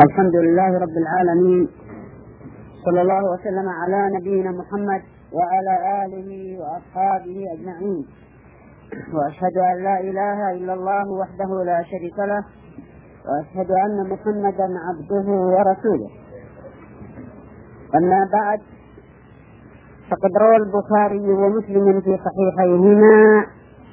الحمد لله رب العالمين، صلى الله وسلم على نبينا محمد وعلى آله وأصحابه أجمعين، وأشهد أن لا إله إلا الله وحده لا شريك له، وأشهد أن محمدا عبده ورسوله. أما بعد، فقد روى البخاري ومسلم في صحيحيهما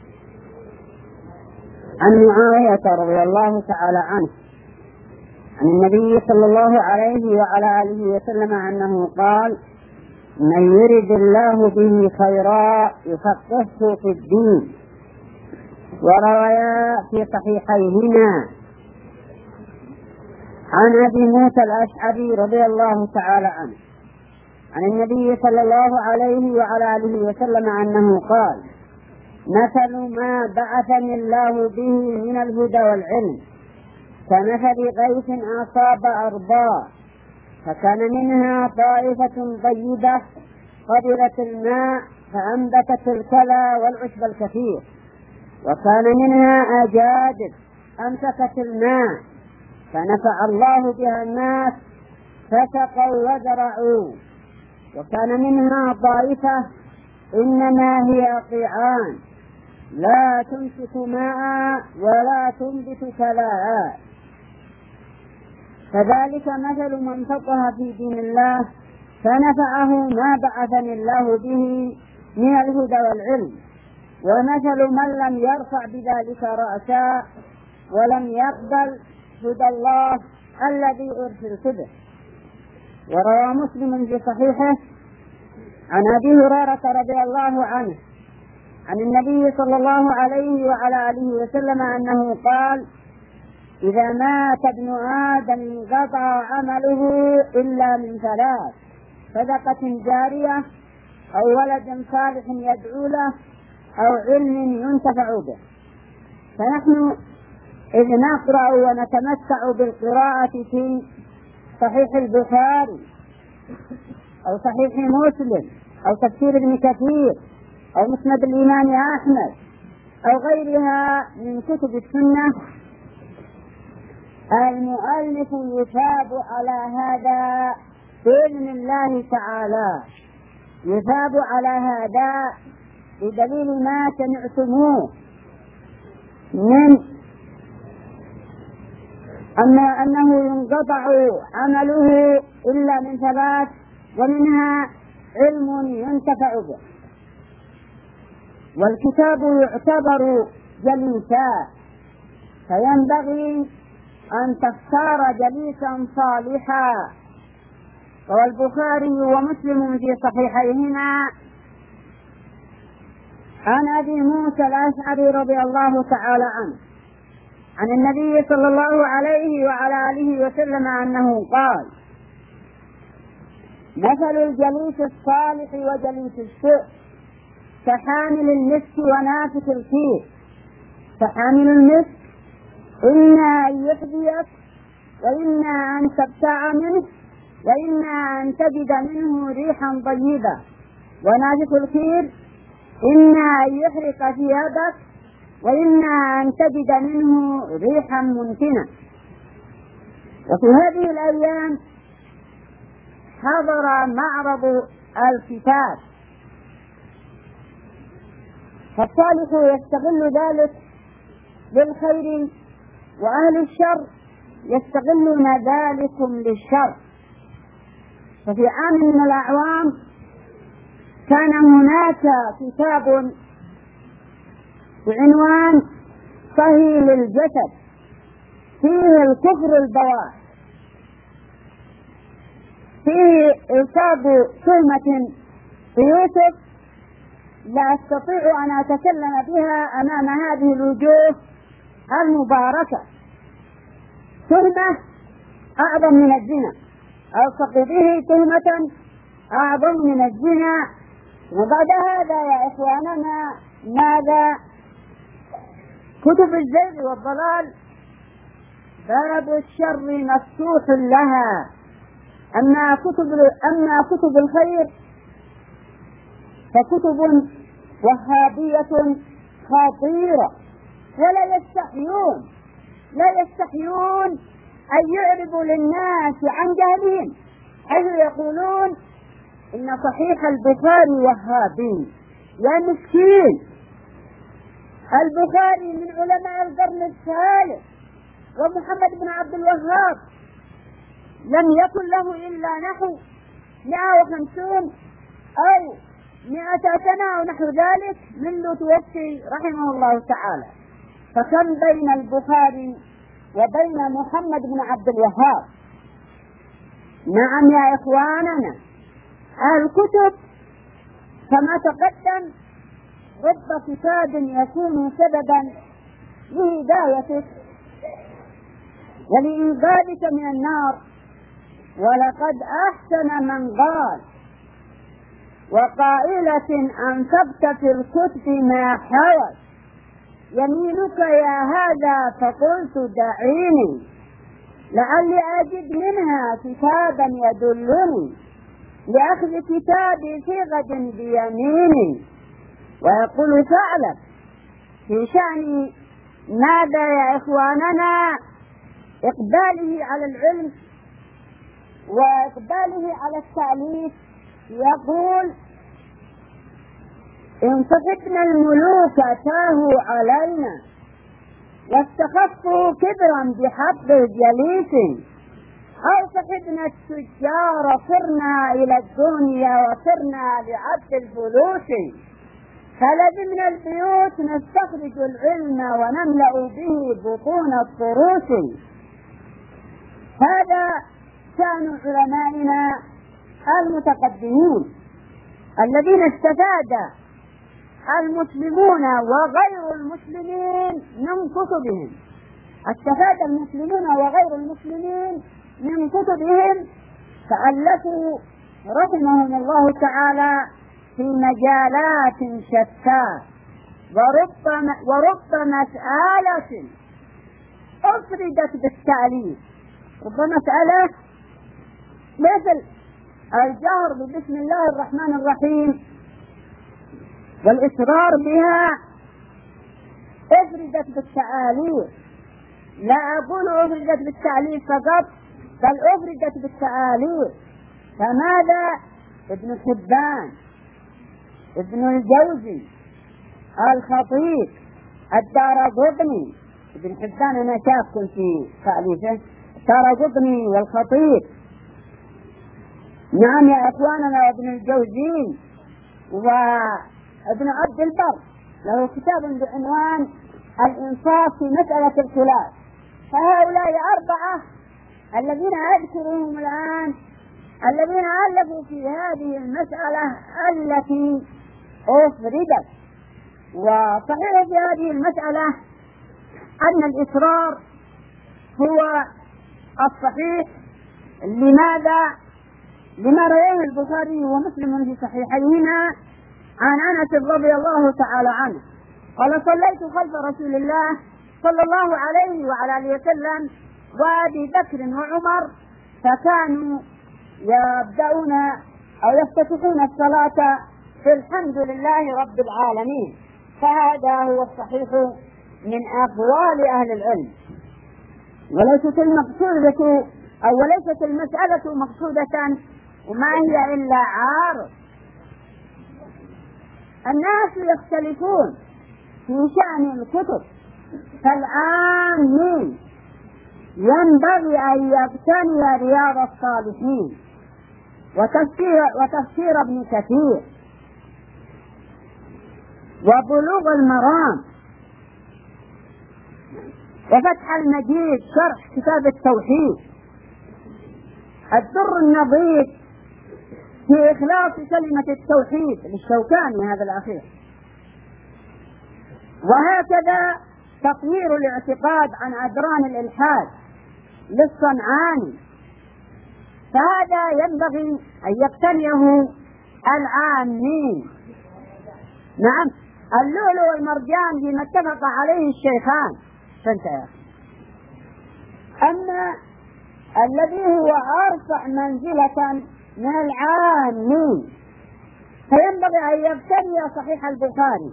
عن معاوية رضي الله تعالى عنه عن النبي صلى الله عليه وعلى آله وسلم أنه قال: من يرد الله به خيرا يفقهه في الدين. ورويا في صحيحيهما عن أبي موسى الأشعري رضي الله تعالى عنه عن النبي صلى الله عليه وعلى آله وسلم أنه قال: مثل ما بعثني الله به من الهدى والعلم كمثل غيث أصاب أرضا فكان منها طائفة طيبة قبلت الماء فأنبتت الكلى والعشب الكثير، وكان منها أجادب أمسكت الماء فنفع الله بها الناس فسقوا وزرعوا، وكان منها طائفة إنما هي قيعان لا تمسك ماء ولا تنبت كلاء. فذلك مثل من فقه في دين الله فنفعه ما بعثني الله به من الهدى والعلم، ومثل من لم يرفع بذلك رأسا ولم يقبل هدى الله الذي أرسلت به. وروى مسلم في صحيحه عن أبي هريرة رضي الله عنه عن النبي صلى الله عليه وعلى آله وسلم أنه قال: إذا مات ابن آدم انقطع عمله إلا من ثلاث: صدقة جارية أو ولد صالح يدعو له أو علم ينتفع به. فنحن إذ نقرأ ونتمتع بالقراءة في صحيح البخاري أو صحيح مسلم أو تفسير ابن كثير أو مسند الإمام أحمد أو غيرها من كتب السنة، المؤلف يثاب على هذا بإذن الله تعالى، يثاب على هذا بدليل ما سمعتموه من أنه ينقطع عمله إلا من ثلاث، ومنها علم ينتفع به. والكتاب يعتبر جليسا، فينبغي أن تختار جليسا صالحا. والبخاري ومسلم في صحيحيهما عن أبي موسى الأشعري رضي الله تعالى عنه عن النبي صلى الله عليه وعلى آله وسلم أنه قال: مثل الجليس الصالح وجليس السوء كحامل المسك ونافث الكير. فحامل المسك إما أن يحذيك وإما أن تبتاع منه وإما أن تجد منه ريحا طيبة، ونافث الكير إما أن يحرق ثيابك وإما أن تجد منه ريحا منتنة. وفي هذه الأيام حضر معرض الكتاب، فالصالح يستغل ذلك للخير وأهل الشر يستغلون ذلكم للشر. ففي عام من الأعوام كان هناك كتاب بعنوان صهيل الجسد فيه الكفر البواح، فيه إصاب تهمة بيوسف لا أستطيع أن أتكلم بها أمام هذه الوجوه المباركة، تهمة أعظم من الزنا، ألصق به تهمة أعظم من الزنا. وبعد هذا يا إخواننا ماذا؟ كتب الزيغ والضلال باب الشر مفتوح لها، أما كتب الخير فكتب وهابية خطيرة، ولا يستحيون أن يعرضوا للناس عن جهلهم، حيث يقولون إن صحيح البخاري وهابي. يا مسكين، البخاري من علماء القرن الثالث، ومحمد بن عبد الوهاب لم يكن له إلا نحو 150 أو 100 سنة أو نحو ذلك منذ توفي رحمه الله تعالى، فكم بين البخاري وبين محمد بن عبد الوهاب. نعم يا إخواننا، الكتب كما تقدم رب كتاب يكون سببا لهدايتك ولإنقاذك من النار. ولقد أحسن من قال وقائلة أنفقت في الكتب ما حوت يمينك يا هذا، فقلت دعيني لعلي أجد منها كتابا يدلني لأخذ كتابي في غد بيميني. ويقول ثعلب في شأن ماذا يا إخواننا؟ إقباله على العلم وإقباله على التأليف، يقول إن صحبنا الملوك تاهوا علينا واستخفوا كبرا بحق جليس، أو صحبنا التجار صرنا إلى الدنيا وصرنا لعبد الفلوس، فلزمنا البيوت نستخرج العلم ونملأ به بطون الطروس. هذا شأن علمائنا المتقدمين الذين استفاد المسلمون وغير المسلمين من كتبهم، استفاد المسلمون وغير المسلمين من كتبهم، فألفوا رحمهم الله تعالى في مجالات شتى، ورب مسألة أفردت بالتأليف. رب مسألة مثل الجهر بسم الله الرحمن الرحيم والإصرار بها أفردت بالتأليف. لا أقول أفردت بالتأليف فقط، بل أفردت بالتأليف. فماذا؟ ابن حبان، ابن الجوزي، الخطيب، الدارقطني. ابن حبان أنا شاكل في تأليفه، الدارقطني والخطيب. نعم يا أخواننا، وابن الجوزي وابن عبد البر له كتاب بعنوان الإنصاف في مسألة الخلاف. فهؤلاء أربعة الذين أذكرهم الآن الذين ألفوا في هذه المسألة التي أفردت. وصحيح في هذه المسألة أن الإصرار هو الصحيح. لماذا؟ لما رواه البخاري ومسلم في صحيحيهما عن أنس رضي الله تعالى عنه قال: صليت خلف رسول الله صلى الله عليه وعلى آله وسلم وأبي بكر وعمر، فكانوا يبدأون أو يفتتحون الصلاة في الحمد لله رب العالمين. فهذا هو الصحيح من أقوال أهل العلم، وليست المقصودة أو وليست المسألة مقصودة وما هي إلا عارض. الناس يختلفون في شأن الكتب، فالعامين ينبغي أن يقتني رياض الصالحين وتفسير ابن كثير وبلوغ المرام وفتح المجيد شرح كتاب التوحيد، الدر النظيف في إخلاص كلمة التوحيد للشوكاني هذا الأخير، وهكذا تطوير الاعتقاد عن أدران الإلحاد للصنعاني. فهذا ينبغي أن يقتنيه العامين. نعم، اللؤلؤ والمرجان بما اتفق عليه الشيخان. أما الذي هو أرفع منزلة من العامين فينبغي أن يقتني صحيح البخاري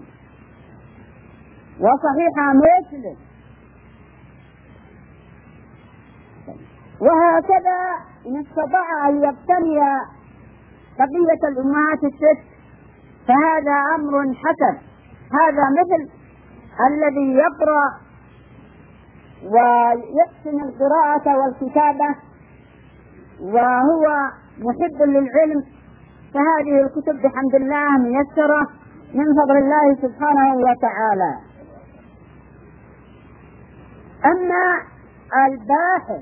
وصحيح مسلم. وهكذا إن استطاع أن يقتني بقية الأمهات الست فهذا أمر حسن. هذا مثل الذي يقرأ ويحسن القراءة والكتابة وهو محب للعلم، فهذه الكتب بحمد الله ميسرة من فضل الله سبحانه وتعالى. أما الباحث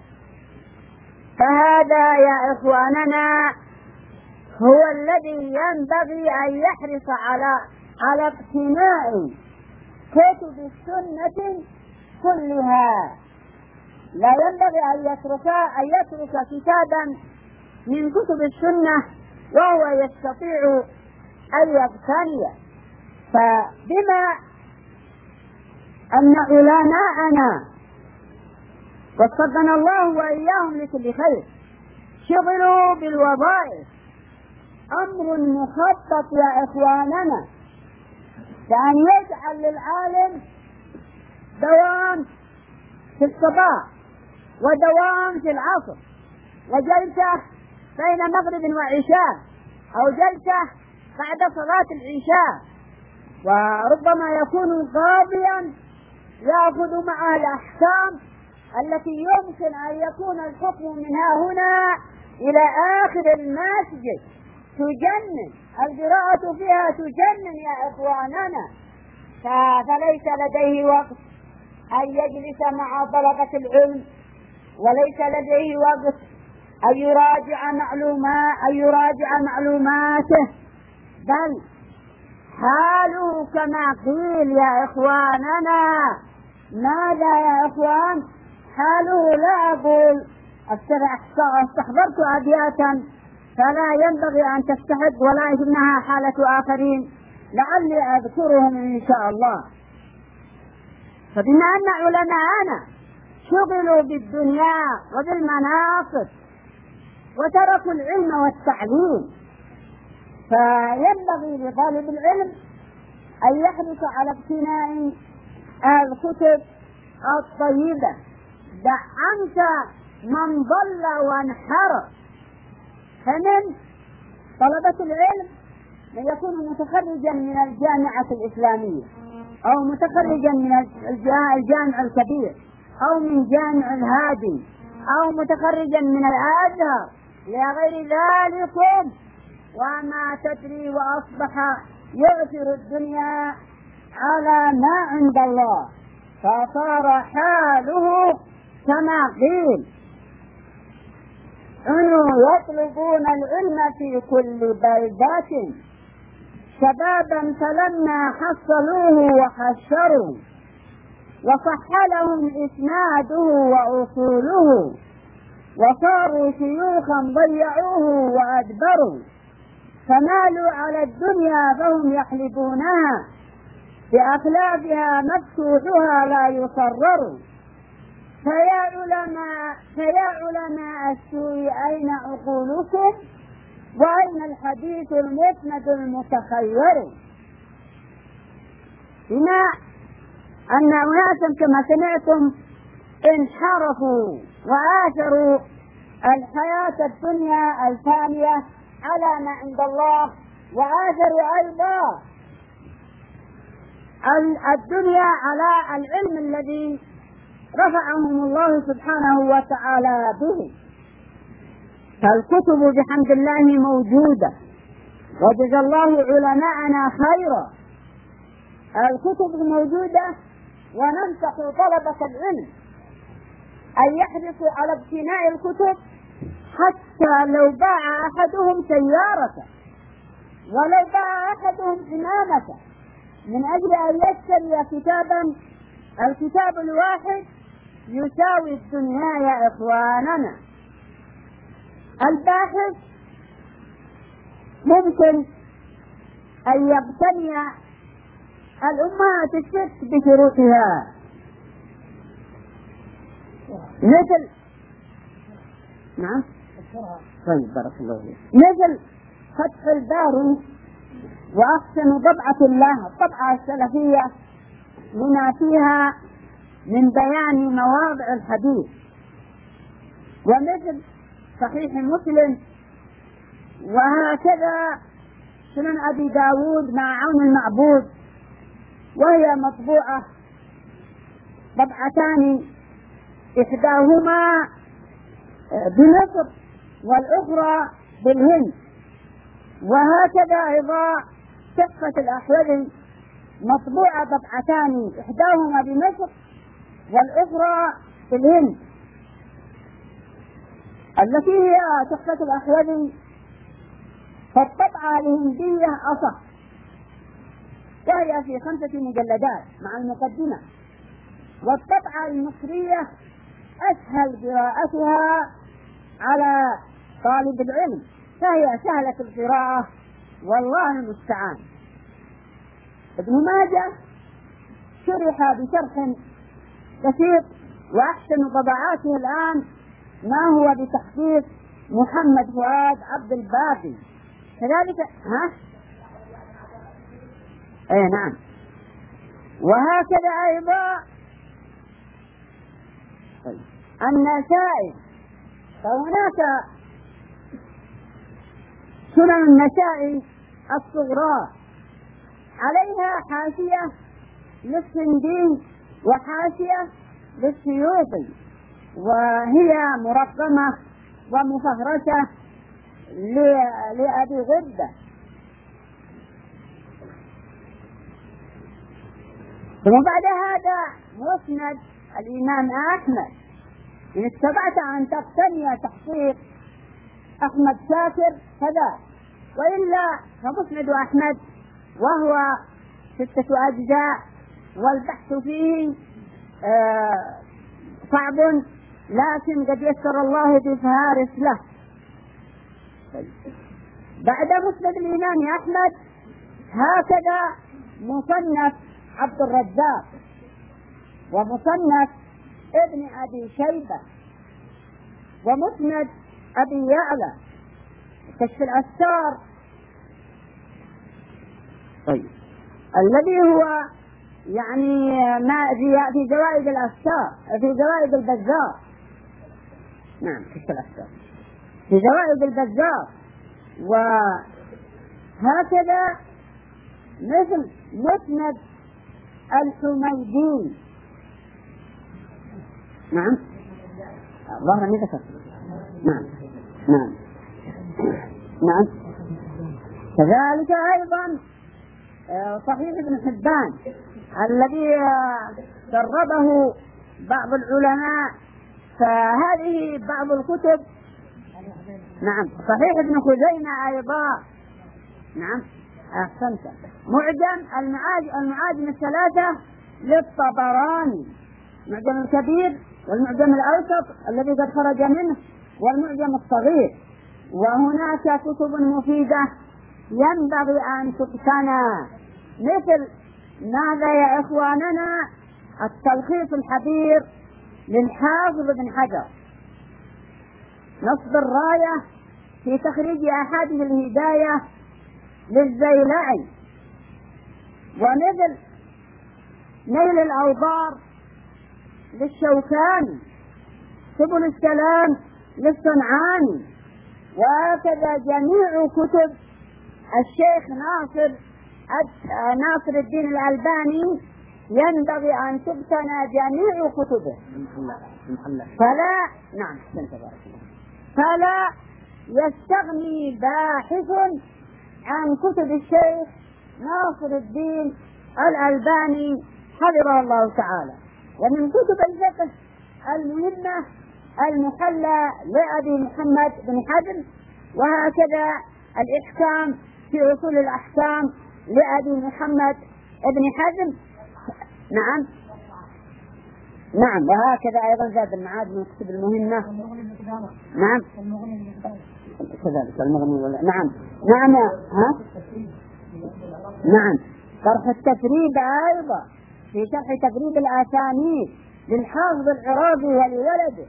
فهذا يا إخواننا هو الذي ينبغي أن يحرص على اقتناء كتب السنة كلها. لا ينبغي أن يترك كتابا من كتب السنة وهو يستطيع أن يقتني. فبما أن علماءنا وفقنا الله وإياهم لكل خير شغلوا بالوظائف، أمر مخطط يا إخواننا، كأن يجعل للعالم دوام في الصباح ودوام في العصر وجلسة بين مغرب وعشاء أو جلسة بعد صلاة العشاء، وربما يكون قاضيا يأخذ معه الأحكام التي يمكن أن يكون الحكم منها هنا إلى آخر المسجد. تجنن القراءة فيها، تجنن يا إخواننا. فليس لديه وقت أن يجلس مع طلبة العلم، وليس لديه وقت أن يراجع معلوماته، بل حاله كما قيل يا إخواننا. ماذا يا إخوان؟ حاله لا أقول استحضرت أبياتا فلا ينبغي أن تستحق ولا إنها حالة آخرين لعلي أذكرهم إن شاء الله. فبما أن علماءنا شغلوا بالدنيا وبالمناصب وتركوا العلم والتعليم، فينبغي لطالب العلم أن يحرص على اقتناء الكتب الطيبة. دع عنك من ضل وانحرف. فمن طلبة العلم من يكون متخرجا من الجامعة الإسلامية أو متخرجا من الجامع الكبير أو من جامع الهادي أو متخرجا من الأزهر لغير ذلك، وما تدري وأصبح يؤثر الدنيا على ما عند الله، فصار حاله كما قيل كانوا يطلبون العلم في كل بلدات شبابا فلما حصلوه وحشروا وصح لهم إسناده وأصوله وصاروا شيوخا ضيعوه وأدبروا فمالوا على الدنيا فهم يحلبونها بأخلافها مفتوحها لا يصرر. فيا علماء السوء أين عقولكم وأين الحديث المسند المتخير؟ بما أن أناسا كما سمعتم انحرفوا وآثروا الحياة الدنيا الفانية على ما عند الله، وآثروا أيضا الدنيا على العلم الذي رفعهم الله سبحانه وتعالى به. فالكتب بحمد الله موجودة، وجزا الله علماءنا خيرا. الكتب موجودة، وننصح طلبة العلم أن يحرصوا على اقتناء الكتب، حتى لو باع أحدهم سيارته ولو باع أحدهم حمامته من أجل أن يشتري كتابا. الكتاب الواحد يساوي الدنيا يا إخواننا. الباحث ممكن أن يقتني الأمهات الست بشروطها، مثل نعم طيب بارك الله فيك، مثل فتح الباري وأحسن طبعة الله الطبعة السلفية لما فيها من بيان مواضع الحديث. ومثل صحيح مسلم، وهكذا سنن أبي داود مع عون المعبود، وهي مطبوعة طبعتان، إحداهما بمصر والأخرى بالهند. وهكذا أيضا تحفة الأحوذي مطبوعة طبعتان، إحداهما بمصر والأخرى بالهند. التي هي تحفة الأحوذي فالطبعة الهندية أصح، وهي في 5 مجلدات مع المقدمة، والطبعة المصرية أسهل قراءتها على طالب العلم، فهي سهلة القراءة والله المستعان. ابن ماجه شرح بشرح بسيط، وأحسن طبعاته الآن ما هو بتحقيق محمد فؤاد عبد الباقي كذلك. نعم. وهكذا أيضا النسائي، فهناك سنن النسائي الصغرى عليها حاشية للسندي وحاشية للسيوطي، وهي مرقمة ومفهرسة لأبي غدة. ثم بعد هذا مسند الإمام أحمد، إن استطعت أن تقتني تحقيق أحمد شاكر كذا، وإلا فمسند أحمد وهو 6 أجزاء، والبحث فيه صعب، لكن قد يسر الله بفهارس له. بعد مسند الإمام أحمد هكذا مصنف عبد الرزاق، ومصنف ابن أبي شيبة، ومسند أبي يعلى، كشف الأستار، الذي هو يعني ما في زوائد الأستار، في زوائد البزار. نعم، كشف الأستار في زوائد البزار. وهكذا مثل مسند الحميدي. نعم، ظهر من ذكر. نعم نعم نعم. كذلك أيضا صحيح ابن حبان الذي دربه بعض العلماء، فهذه بعض الكتب. نعم، صحيح ابن خزيمة أيضا. نعم، أحسنت. معجم المعاجم الثلاثة للطبراني، المعجم الكبير والمعجم الأوسط الذي قد خرج منه والمعجم الصغير. وهناك كتب مفيدة ينبغي أن تقتنى، مثل ماذا يا إخواننا؟ التلخيص الحبير للحافظ ابن حجر، نصب الراية في تخريج أحاديث الهداية للزيلعي، ومثل نيل الأوضار للشوكاني، سبل السلام للصنعاني. وهكذا جميع كتب الشيخ ناصر الدين الألباني ينبغي أن تقتنى جميع كتبه، فلا يستغني باحث عن كتب الشيخ ناصر الدين الألباني حفظه الله تعالى. ومن كتب الفقه المهمة المحلى لأبي محمد بن حزم، وهكذا الإحكام في أصول الأحكام لأبي محمد بن حزم. نعم نعم. وهكذا أيضا زاد المعاد من الكتب المهمة. نعم كذلك المغني. نعم نعم. نعم، شرح التفريد أيضا في شرح تفريد الأسانيد للحافظ العراقي ولولده.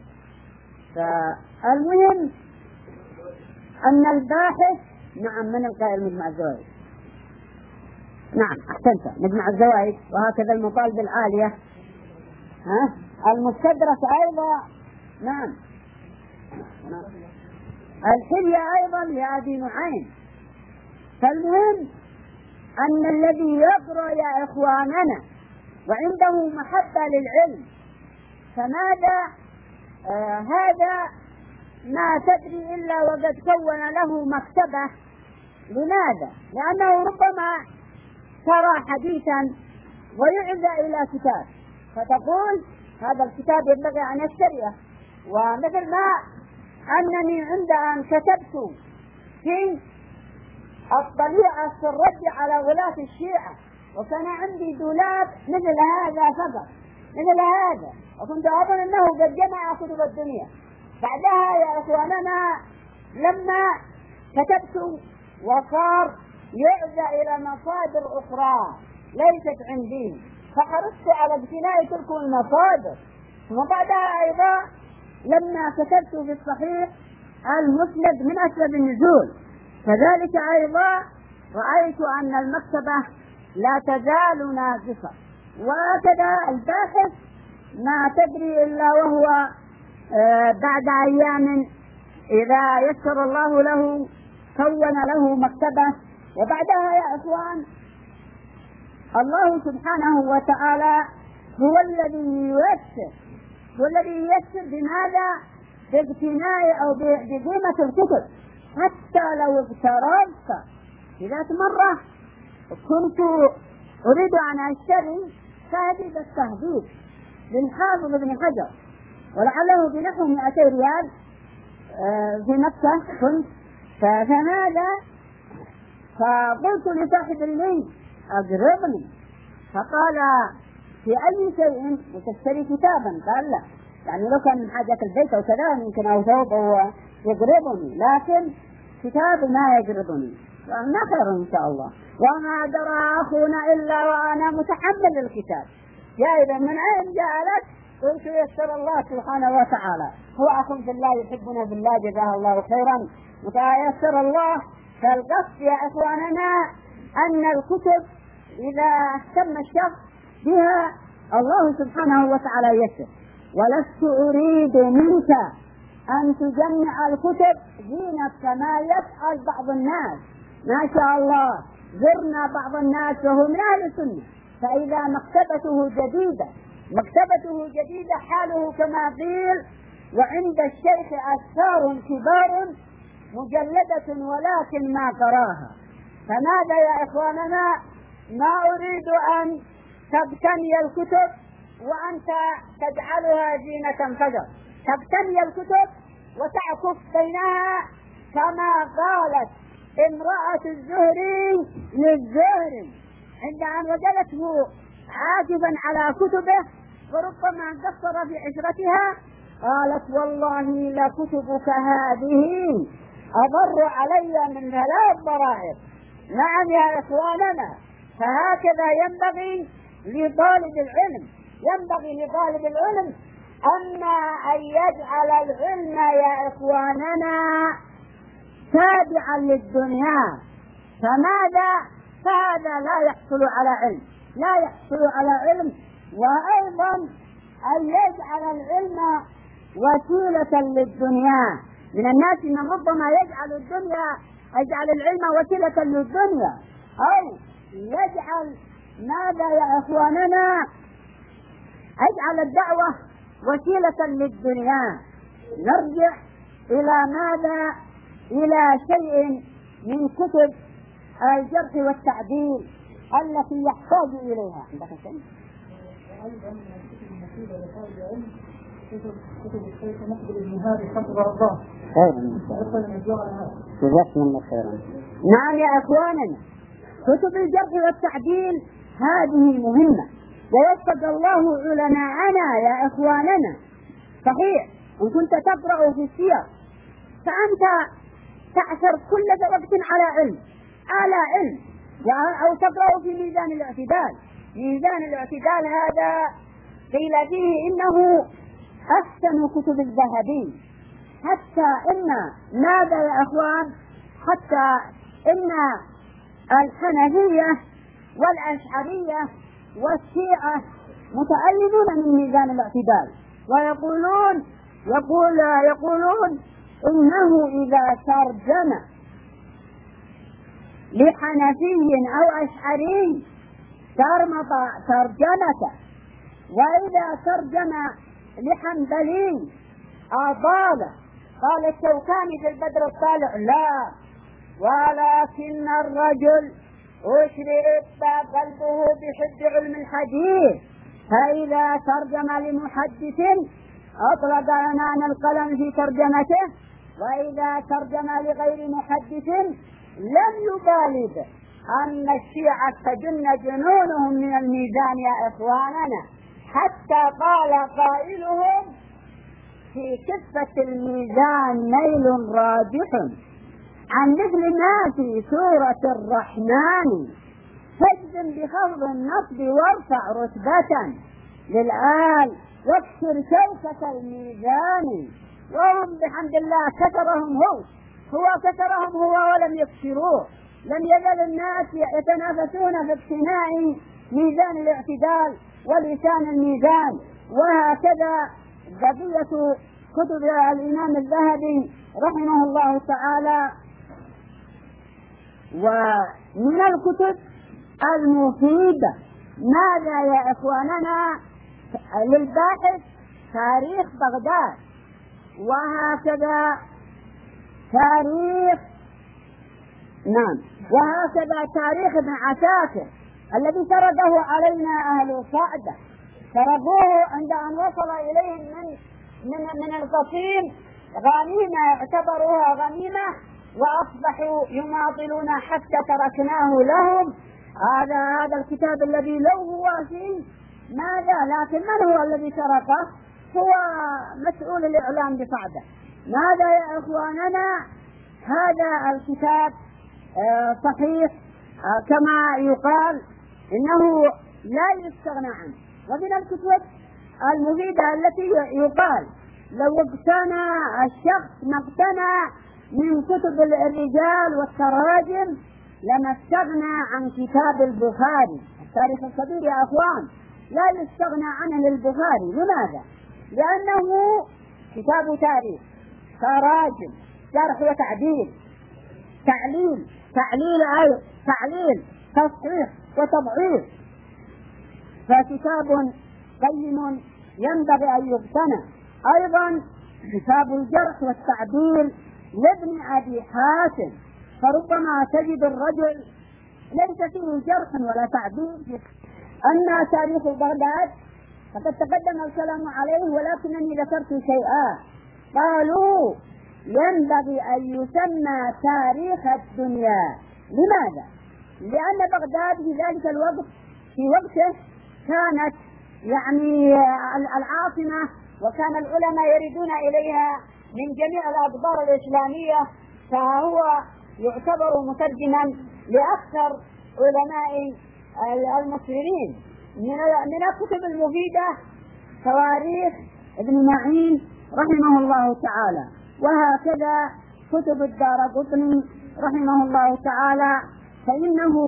فالمهم أن الباحث. نعم، من القائل مجمع الزوائد. نعم أحسنت، مجمع الزوائد. وهكذا المطالب العالية، المستدرك أيضا. نعم الحلية أيضا لهذه نوعين. فالمهم أن الذي يقرأ يا إخواننا وعنده محبة للعلم فماذا هذا ما تدري إلا وقد كون له مكتبة. لماذا؟ لأنه ربما ترى حديثا ويعزى إلى كتاب فتقول هذا الكتاب ينبغي أن يشتريه. ومثل ما أنني عند أن كتبت في الطليعة في الرد على غلاة الشيعة وكان عندي دولاب مثل هذا فقط مثل هذا وكنت أظن أنه قد جمع كتب الدنيا. بعدها يا إخواننا لما كتبت وصار يعزى إلى مصادر أخرى ليست عندي فحرصت على ابتلاء تلك المصادر. وبعدها أيضا لما كتبت في الصحيح المسند من أسباب النزول كذلك أيضا رأيت أن المكتبة لا تزال ناقصة. وهكذا الباحث ما تدري إلا وهو بعد أيام إذا يسر الله له كون له مكتبة. وبعدها يا إخوان الله سبحانه وتعالى هو الذي ييسر بماذا؟ باقتناء أو بقيمة الكتب. حتى لو اقترضت في ذات مرة كنت أريد أن أشتري تهذيب التهذيب للحافظ ابن حجر ولعله بنحو 200 ريال في مكة كنت. فماذا؟ فقلت لصاحب لي أقرضني فقال في أي شيء وتشتري كتابا؟ قال لا يعني لو كان من حاجة البيت أو كذا يمكن أو ثوب يقرضني لكن كتاب ما يقرضني. وأنا خير إن شاء الله. وما درى أخونا إلا وأنا متحمل الكتاب. يا إذا من أين جاء لك؟ قلت يسر الله سبحانه وتعالى. هو أخ بالله يحبنا بالله جزاه الله خيرا ويسر الله. فالقصد يا إخواننا أن الكتب إذا اهتم الشخص بها الله سبحانه وتعالى يسر. ولست أريد منك أن تجمع الكتب زينة كما يفعل بعض الناس. ما شاء الله زرنا بعض الناس وهو من أهل السنة فإذا مكتبته جديدة حاله كما قيل وعند الشيخ أسفار كبار مجلدة ولكن ما قراها. فماذا يا إخواننا؟ ما أريد أن تبتني الكتب وأنت تجعلها زينة فجر. تبتني الكتب وتعكف بينها كما قالت امرأة الزهري للزهري عند أن وجدته عاكفا على كتبه وربما قصر في عشرتها قالت والله لكتبك هذه أضر علي من 3 ضرائب. نعم يا إخواننا. فهكذا ينبغي لطالب العلم أما أن يجعل العلم يا إخواننا تابعا للدنيا. فماذا؟ فهذا لا يحصل على علم. وأيضا أن يجعل العلم وسيلة للدنيا. من الناس من ربما يجعل العلم وسيلة للدنيا أو يجعل ماذا يا إخواننا؟ يجعل الدعوة وسيلة للدنيا. نرجع إلى ماذا؟ إلى شيء من كتب الجرح والتعديل التي يحتاج إليها. عندك شيء؟ أيضا من الكتب المفيدة لطالب العلم كتب الشيخ مقبل بن هادي حفظه الله. خيرا. نعم يا إخواننا كتب الجرح والتعديل هذه مهمة ووفق الله علماءنا يا إخواننا. صحيح إن كنت تقرأ في السير فأنت تعثر كل وقت على علم أو تقرأ في ميزان الاعتدال هذا قيل فيه إنه أحسن كتب الذهبي. حتى إن ماذا يا أخوان؟ حتى إن الحنفية والأشعرية والشيعة متألفون من ميزان الاعتدال ويقولون يقولون إنه إذا ترجم لحنفي أو أشعري ترمط ترجمته، وإذا ترجم لحنبلي أضاله. قال الشوكاني في البدر الطالع: لا، ولكن الرجل أشرب قلبه بحب علم الحديث، فإذا ترجم لمحدث أطلق عنان القلم في ترجمته، وإذا ترجم لغير محدث لم يبالغ. أن الشيعة تجن جنونهم من الميزان يا إخواننا، حتى قال قائلهم: في كفة الميزان نيل راجح عن مثل ما في سورة الرحمن، فاجزم بخفض النصب وارفع رتبة للآل واكسر شوكة الميزان. وهم بحمد الله كسرهم هو كسرهم هو ولم يكسروه. لم يزل الناس يتنافسون في اقتناء ميزان الاعتدال ولسان الميزان. وهكذا بقية كتب الإمام الذهبي رحمه الله تعالى. ومن الكتب المفيدة ماذا يا إخواننا للباحث؟ تاريخ بغداد، وهكذا تاريخ ابن عساكر الذي سرده علينا أهل صعدة، سرقوه عند أن وصل إليهم من القصيم غنيمة، اعتبروها غنيمة وأصبحوا يماطلون حتى تركناه لهم. هذا الكتاب الذي لو هو فيه ماذا، لكن من هو الذي سرقه؟ هو مسؤول الإعلام بصعدة. ماذا يا إخواننا؟ هذا الكتاب صحيح كما يقال إنه لا يستغنى عنه. ومن الكتب المفيدة التي يقال لو اقتنى الشخص ما اقتنى من كتب الرجال والتراجم لما استغنى عن كتاب البخاري. التاريخ الكبير يا أخوان لا يستغنى عنه للبخاري. لماذا؟ لأنه كتاب تاريخ، تراجم، جرح وتعديل، تعليل، تصحيح وتضعيف، فكتاب قيم ينبغي أن يقتنى. أيضا كتاب الجرح والتعديل لابن أبي حاتم، فربما تجد الرجل ليس فيه جرح ولا تعديل. أما تاريخ بغداد فقد تقدم الكلام عليه، ولكنني ذكرت شيئا. قالوا ينبغي أن يسمى تاريخ الدنيا. لماذا؟ لأن بغداد في ذلك الوقت في وقته كانت يعني العاصمة، وكان العلماء يريدون إليها من جميع الأقطار الإسلامية، فهو يعتبر مترجما لأكثر علماء المسلمين. من الكتب المفيدة تواريخ ابن معين رحمه الله تعالى، وهكذا كتب الدارقطني رحمه الله تعالى، فإنه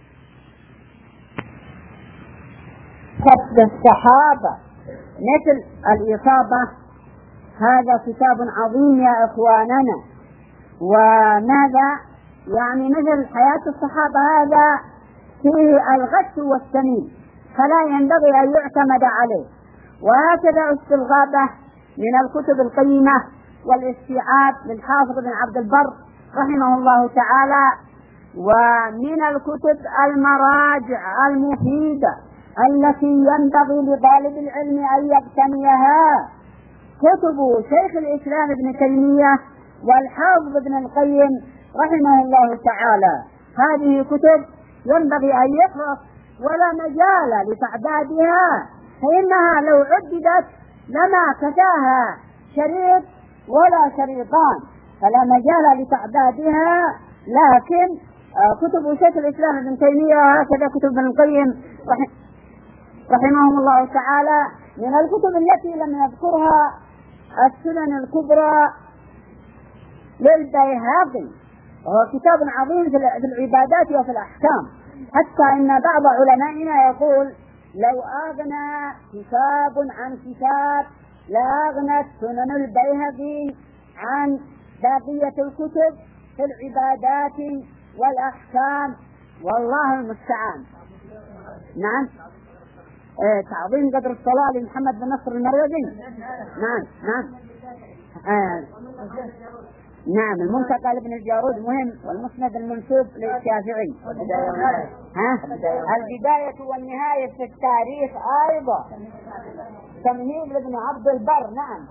كتب الصحابة مثل الإصابة. هذا كتاب عظيم يا إخواننا. وماذا يعني مثل حياة الصحابة هذا فيه الغش والسمين، فلا ينبغي أن يعتمد عليه. وهكذا استلغابه من الكتب القيمة والاستيعاب للحافظ بن عبد البر رحمه الله تعالى. ومن الكتب المراجع المفيدة التي ينبغي لطالب العلم أن يقتنيها كتب شيخ الإسلام ابن تيمية والحافظ ابن القيم رحمه الله تعالى. هذه كتب ينبغي أن يقرأ ولا مجال لتعدادها، فإنها لو عددت لما كفاها شريط ولا شريطان، فلا مجال لتعدادها. لكن كتب شيخ الإسلام ابن تيمية وهكذا كتب ابن القيم رحمهم الله تعالى. من الكتب التي لم يذكرها السنن الكبرى للبيهقي، وهو كتاب عظيم في العبادات وفي الأحكام، حتى إن بعض علمائنا يقول لو أغنى كتاب عن كتاب لأغنت سنن البيهقي عن بقية الكتب في العبادات والأحكام، والله المستعان. نعم. تعظيم قدر الصلاة لمحمد بن نصر المروزي. نعم. المنتقى لابن الجارود مهم، والمسند المنسوب للشافعي. البداية والنهاية في التاريخ أيضا، تمهيد لابن عبد البر. نعم.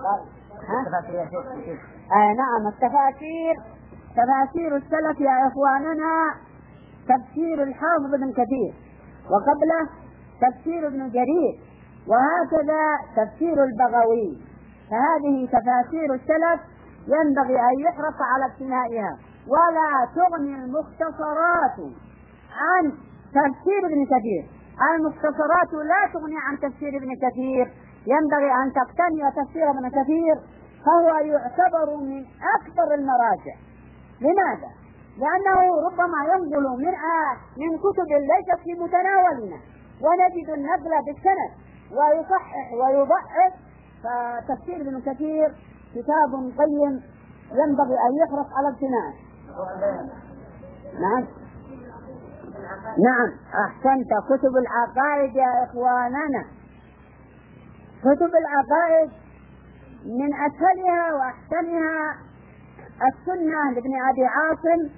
نعم. تفاسير السلف يا إخواننا، تفسير الحافظ ابن كثير، وقبله تفسير ابن جرير، وهكذا تفسير البغوي. فهذه تفاسير السلف ينبغي أن يحرص على ابتنائها، ولا تغني المختصرات عن تفسير ابن كثير. المختصرات لا تغني عن تفسير ابن كثير، ينبغي أن تقتني تفسير ابن كثير، فهو يعتبر من أكبر المراجع. لماذا؟ لأنه ربما ينقل من كتب ليست في متناولنا، ونجد النقل بالسند ويصحح ويضعف. فتفسير ابن كثير كتاب قيم ينبغي أن يحرص على ابتنائه. نعم. أحسنت. كتب العقائد يا إخواننا، كتب العقائد من أسهلها وأحسنها السنة لابن أبي عاصم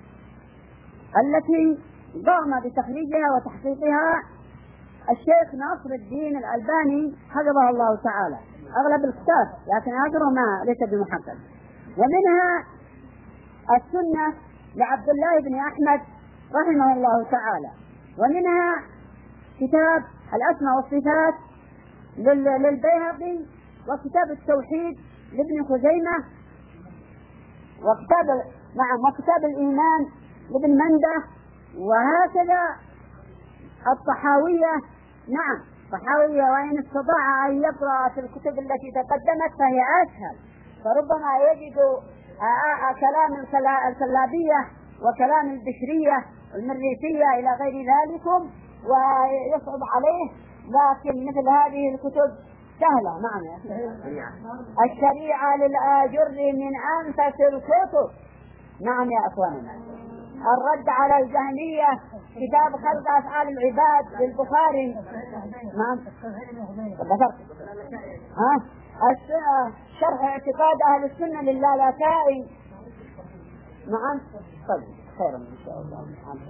التي قام بتخريجها وتحقيقها الشيخ ناصر الدين الألباني حفظه الله تعالى، أغلب الكتاب، لكن آخره ما ليس بمحقق. ومنها السنة لعبد الله بن أحمد رحمه الله تعالى، ومنها كتاب الأسماء والصفات للبيهقي، وكتاب التوحيد لابن خزيمة، وكتاب الإيمان لابن منده، وهكذا الطحاوية. نعم. طحاوية، وإن استطاع أن يقرأ في الكتب التي تقدمت فهي أسهل، فربما يجد كلام الكلابية وكلام البشرية المريسية إلى غير ذلك ويصعب عليه، لكن مثل هذه الكتب سهلة. نعم. الشريعة للآجر من أنفس الكتب. نعم يا أخواننا. الرد على الجهمية، كتاب خلق أفعال العباد للبخاري. نعم. شرح اعتقاد أهل السنة للالكائي. نعم. طيب خير إن شاء الله.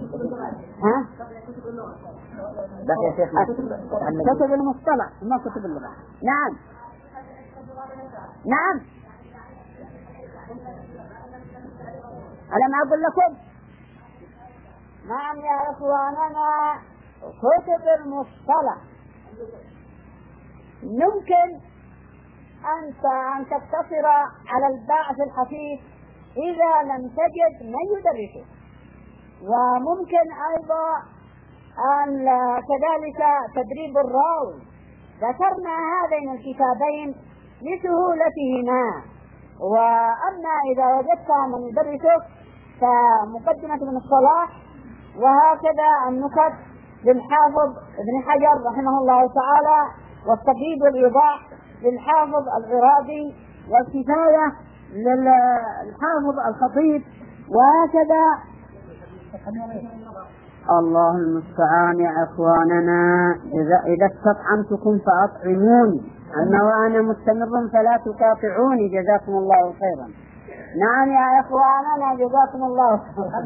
بقي شيخنا كتب المصطلح ما كتب اللغة. نعم. ألم أقول لكم؟ نعم يا إخواننا، كتب المصطلح يمكن أن تقتصر على الباعث الخفيف إذا لم تجد من يدرسه، وممكن أيضا أن كذلك تدريب الراوي. ذكرنا هذين الكتابين لسهولتهما، وأما إذا وجدت من يدرسك فمقدمة ابن الصلاح، وهكذا النكت للحافظ ابن حجر رحمه الله تعالى، والتقييد والإيضاح للحافظ العراقي، والكفاية للحافظ الخطيب، وهكذا. الله المستعان يا إخواننا. إذا استطعمتكم فأطعموني، أما وأنا مستمر فلا تقاطعوني، جزاكم الله خيرا. نعم يا إخواننا جزاكم الله خيرا.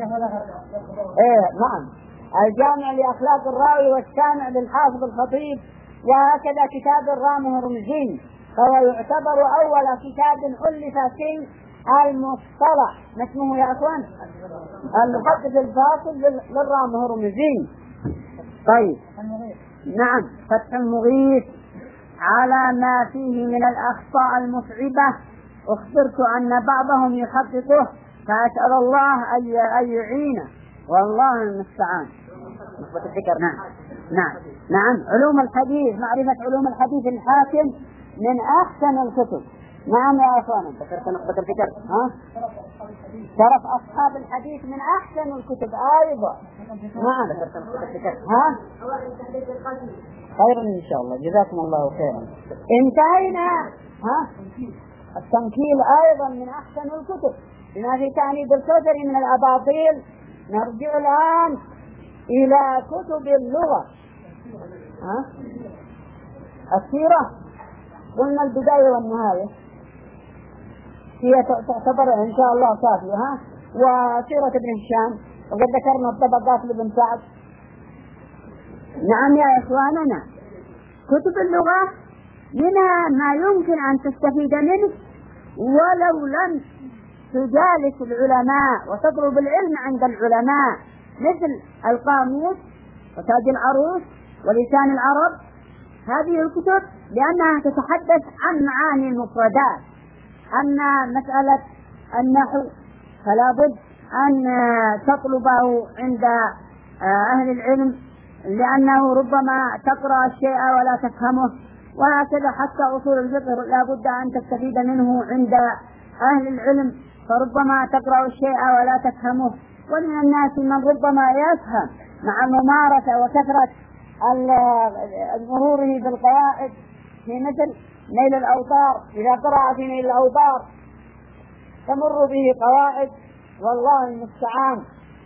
نعم. الجامع لأخلاق الراوي والسامع للحافظ الخطيب، وهكذا كتاب الرامه رمزين، فهو يعتبر أول كتاب ألف في المصطلح. ما اسمه يا أخوان؟ المحدث الفاصل للرامه رمزين. طيب. نعم. فتح المغيث على ما فيه من الأخطاء المصعبة، أخبرت أن بعضهم يحققه، فأسأل الله أن يعينه، والله المستعان. نعم. علوم الحديث، معرفة علوم الحديث الحاكم من أحسن الكتب، نعم يا أخوانا، ذكرت نقطة الفكر. شرف أصحاب الحديث من أحسن الكتب أيضا. نعم ذكرت نقطة الفكر. خيرا إن شاء الله، جزاكم الله خيرا. انتهينا. التنكيل أيضا من أحسن الكتب بما في تعنيد الكثر من الأباطيل. نرجع الآن إلى كتب اللغة. السيرة قلنا البداية والنهاية هي تعتبر إن شاء الله كافية. وسيرة ابن هشام، وقد ذكرنا الطبقات لابن سعد. نعم يا إخواننا، كتب اللغة منها ما يمكن أن تستفيد منه ولو لم تجالس العلماء وتطلب العلم عند العلماء، مثل القاموس وتاج العروس ولسان العرب. هذه الكتب لأنها تتحدث عن معاني المفردات. أما مسألة النحو فلا بد أن تطلبه عند أهل العلم، لأنه ربما تقرأ الشيء ولا تفهمه، وهكذا حتى أصول الفقه لا بد أن تستفيد منه عند أهل العلم، فربما تقرأ الشيء ولا تفهمه. ومن الناس من ربما يفهم مع الممارسة وكثرة مروره بالقواعد، في مثل نيل الأوطار. إذا قرأ في نيل الأوطار تمر به قواعد، والله المستعان.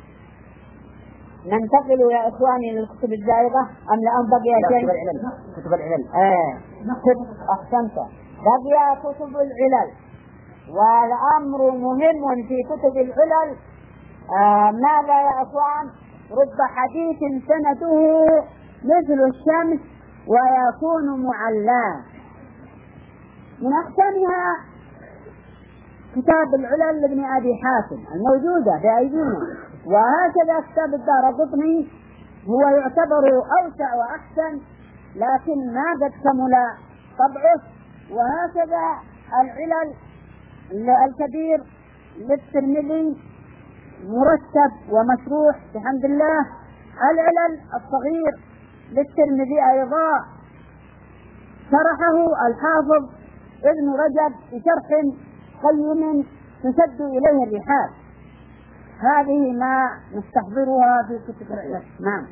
ننتقل يا إخواني للكتب الزائغة أم لأن بقي شيء؟ كتب العلل. أحسنت، بقي كتب العلل. والأمر مهم في كتب العلل. ماذا يا إخوان؟ رب حديث سنده مثل الشمس ويكون معلاه. من أحسنها كتاب العلل لابن أبي حاتم الموجودة بأيدينا، وهكذا كتاب الدارقطني هو يعتبر أوسع وأحسن، لكن ما قد كمل طبعه. وهكذا العلل الكبير للترمذي مرتب ومشروح بحمد الله. العلل الصغير للترمذي أيضا شرحه الحافظ ابن رجب بشرح قيم تسد إليه الرحال. هذه ما نستحضرها في كتب العلل. نعم.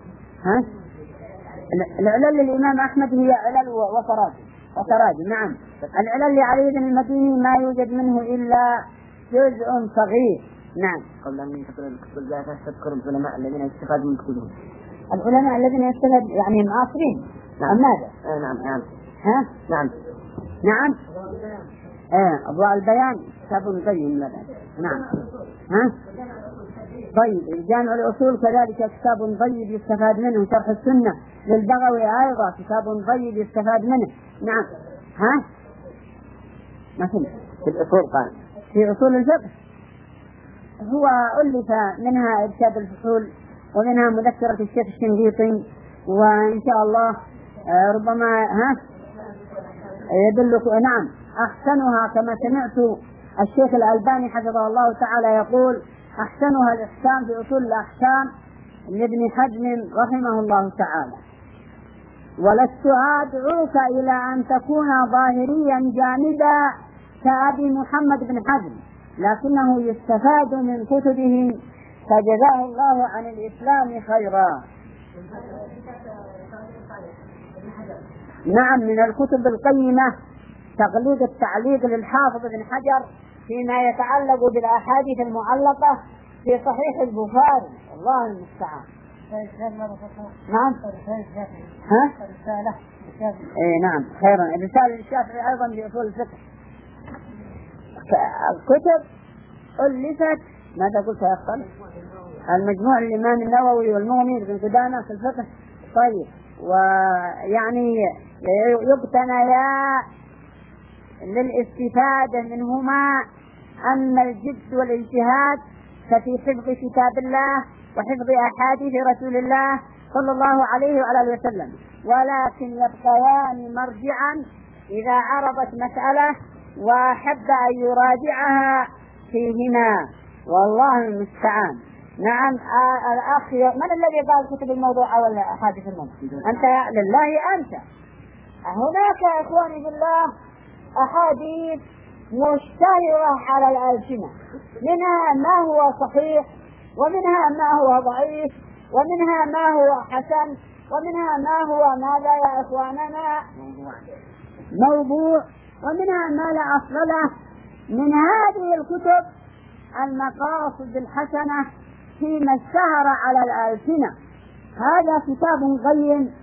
العلل للإمام أحمد هي علل وتراجم. نعم. العلل لعلي بن المديني ما يوجد منه إلا جزء صغير. نعم. قبل أن ينتقل الكتب الزائغة تذكر العلماء الذين يستفادوا من كتبهم. العلماء الذين يستفاد يعني المعاصرين. نعم. ماذا؟ نعم. نعم. أضواء البيان كتاب قيم لنا. نعم. طيب الجامع الأصول كذلك كتاب طيب يستفاد منه. شرح السنة للبغوي أيضا كتاب طيب يستفاد منه. نعم. ما في الأصول قال في أصول الفقه هو ألف منها إرشاد الفصول، ومنها مذكرة الشيخ الشنقيطي، وإن شاء الله ربما يدلك. نعم. أحسنها كما سمعت الشيخ الألباني حفظه الله تعالى يقول أحسنها الإحسان في أصول الأحكام لابن حزم رحمه الله تعالى. ولست أدعوك إلى أن تكون ظاهريا جامدا كأبي محمد بن حزم، لكنه يستفاد من كتبه فجزاه الله عن الإسلام خيرا. نعم. من الكتب القيمة تغليق التعليق للحافظ بن حجر فيما يتعلق بالأحاديث المعلقة في صحيح البخاري. الله المستعان. نعم. نعم. خيرا. الرسالة للشافعي أيضا بأصول الفقه. الكتب ألفت. ماذا قلت يا أخوان؟ المجموع الإمام النووي والمغني بن قدامة في الفقه. طيب. ويعني يقتنيا للاستفادة منهما أما الجد والاجتهاد ففي حفظ كتاب الله وحفظ أحاديث رسول الله صلى الله عليه وعلى آله وسلم، ولكن يبقيان مرجعا إذا عرضت مسألة وحب أن يراجعها فيهما، والله المستعان. نعم. الأخ من الذي قال كتب الموضوع ولا أحاديث الموضوع؟ أنت لله أنت. هناك يا إخواني بالله أحاديث مشتهرة على الألسنة، منها ما هو صحيح، ومنها ما هو ضعيف، ومنها ما هو حسن، ومنها ما هو ماذا يا إخواننا موضوع، ومنها ما لا أصل له. من هذه الكتب المقاصد الحسنة فيما اشتهر على الألسنة. هذا كتاب قيم،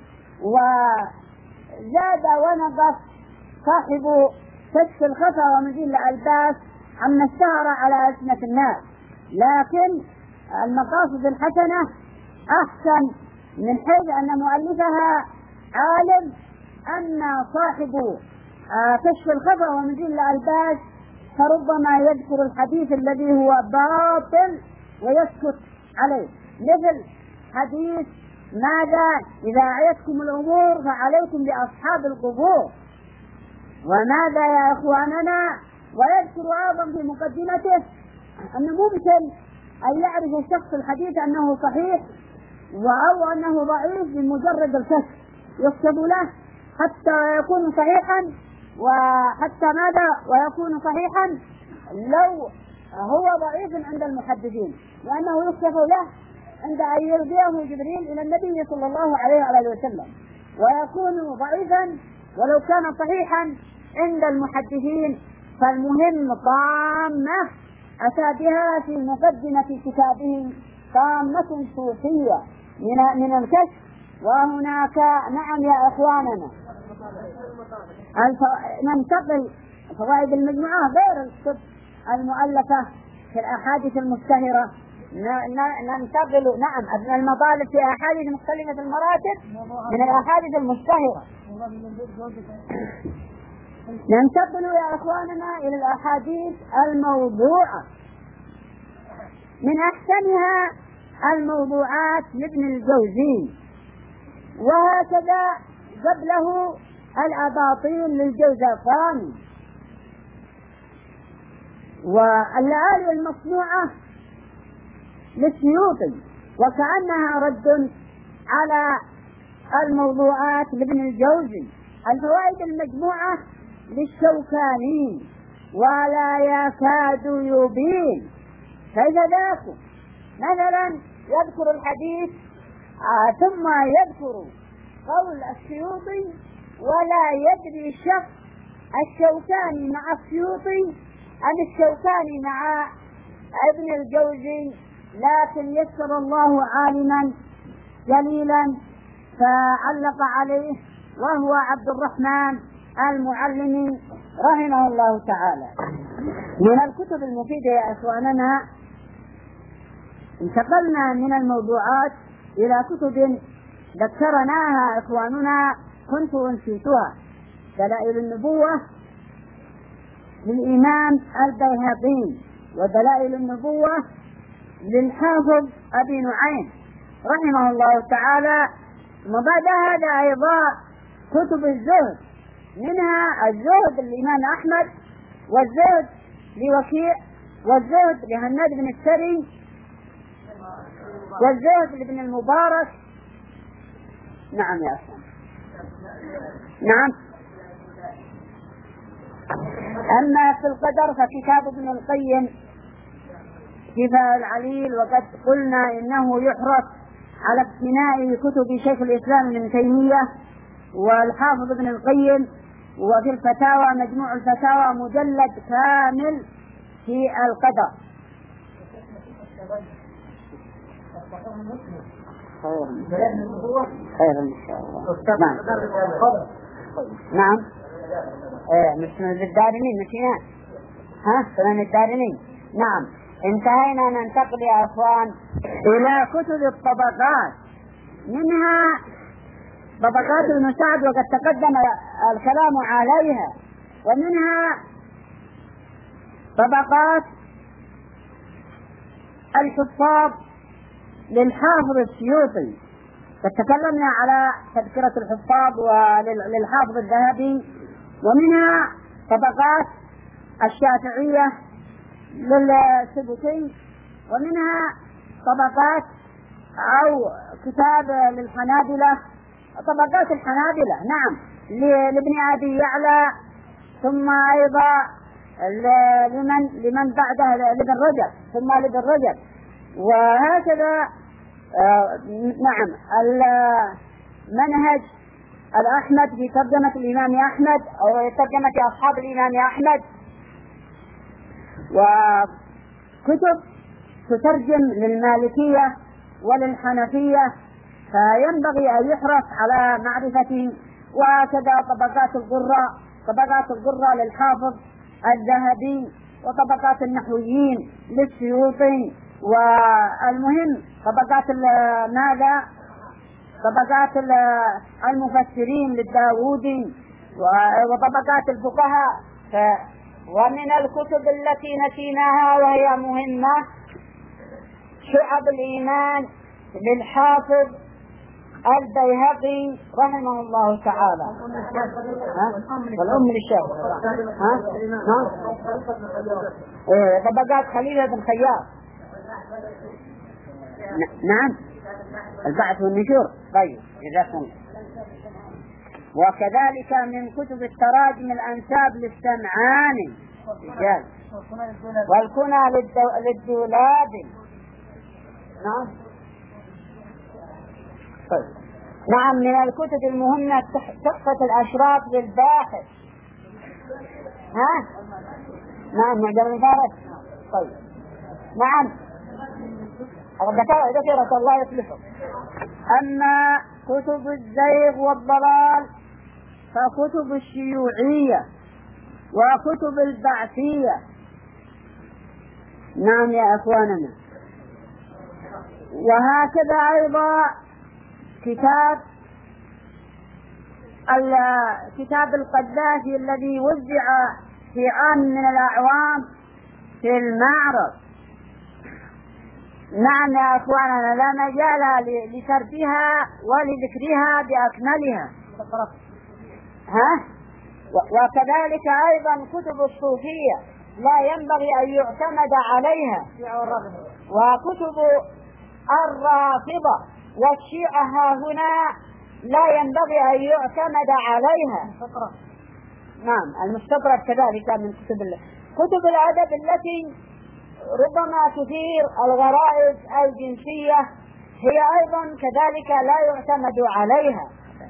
وزاد ونقص صاحب كشف الخفا ومزيل الألباس عما اشتهر على ألسنة الناس، لكن المقاصد الحسنة أحسن من حيث أن مؤلفها عالم، أن صاحب كشف الخفا ومزيل الألباس فربما يذكر الحديث الذي هو باطل ويسكت عليه، مثل حديث ماذا إذا أعيتكم الأمور فعليكم بأصحاب القبور، وماذا يا إخواننا، ويذكر أيضا في مقدمته أن ممكن أن يعرف الشخص الحديث أنه صحيح أو أنه ضعيف بمجرد الكشف، يكتب له حتى يكون صحيحا، وحتى ماذا ويكون صحيحا لو هو ضعيف عند المحدثين، لأنه يكشف له عند أن يلقيه جبريل إلى النبي صلى الله عليه وسلم، ويكون ضعيفا ولو كان صحيحا عند المحدثين. فالمهم طامة أتى بها في مقدمة كتابه، طامة صوفية من الكشف. وهناك نعم يا إخواننا ننتقل فوائد المجموعة غير الكتب المؤلفة في الأحاديث المشتهرة، ننتقل نعم المطالب في أحاديث مختلفة المراتب من الأحاديث المشتهرة. ننتقل يا أخواننا إلى الأحاديث الموضوعة. من أحسنها الموضوعات لابن الجوزي، وهكذا قبله الأباطيل للجوزجاني، واللآلئ المصنوعة للسيوطي، وكأنها رد على الموضوعات لابن الجوزي. الفوائد المجموعة للشوكاني ولا يكاد يبين. فإذا مثلا يذكر الحديث ثم يذكر قول السيوطي ولا يدري الشخص الشوكاني مع السيوطي أم الشوكاني مع ابن الجوزي، لكن يسر الله عالما جليلا فعلق عليه، وهو عبد الرحمن المعلمي رحمه الله تعالى. من الكتب المفيدة يا إخواننا انتقلنا من الموضوعات إلى كتب ذكرناها إخواننا كنت أنسيتها. دلائل النبوة للإمام البيهقي، ودلائل النبوة للحافظ أبي نعيم رحمه الله تعالى. وبعد هذا أيضا كتب الزهد، منها الزهد للإمام أحمد، والزهد لوكيع، والزهد لهناد بن السري، والزهد لابن المبارك. نعم يا أخوان نعم. أما في القدر فكتاب ابن القيم كفاية العليل، وقد قلنا إنه يحرص على اقتناء كتب شيخ الإسلام ابن تيمية والحافظ ابن القيم. وفي الفتاوى مجموع الفتاوى مجلد كامل في القدر. خير إن شاء الله. نعم مش من الدارمين مشينا سنن الدارمين. نعم انتهينا. ننتقل يا أخوان إلى كتب الطبقات، منها طبقات ابن سعد وقد تقدم الكلام عليها، ومنها طبقات الحفاظ للحافظ السيوطي، فتكلمنا على تذكرة الحفاظ وللحافظ الذهبي. ومنها طبقات الشافعية للسبكي، ومنها طبقات أو كتاب للحنابلة، طبقات الحنابلة نعم لابن أبي يعلى ثم أيضا لمن بعده لابن رجب، ثم لابن رجب، وهكذا. نعم، المنهج الأحمد في ترجمة الإمام أحمد أو ترجمة أصحاب الإمام أحمد، وكتب تترجم للمالكية وللحنفية، فينبغي أن يحرص على معرفة. وكذا طبقات القراء للحافظ الذهبي، وطبقات النحويين للسيوطي، والمهم طبقات المفسرين للداودي، وطبقات الفقهاء. ومن الكتب التي نسيناها وهي مهمة شعب الإيمان للحافظ البيهقي رحمه الله تعالى، والأم للشيخ، طبقات خليل بن خياط. نعم، البعث والنشور. طيب، جزاكم الله. وكذلك من كتب التراجم الأنساب للسمعاني رجال، والكنى للدولابي. نعم. طيب. نعم، من الكتب المهمة تحفة الأشراف للباحث. نعم، معجم الفارس. طيب. نعم، ذكرت الله يسلفه. أما كتب الزيغ والضلال فكتب الشيوعية وكتب البعثية. نعم يا أخواننا. وهكذا أيضا كتاب القذافي الذي وزع في عام من الأعوام في المعرض. نعم يا أخواننا، لا مجال لسردها ولذكرها بأكملها. وكذلك أيضا كتب الصوفية لا ينبغي أن يعتمد عليها، وكتب الرافضة والشيعة ها هنا لا ينبغي أن يعتمد عليها. نعم، المستطرد كذلك من كتب الأدب التي ربما تثير الغرائز الجنسية هي أيضا كذلك لا يعتمد عليها.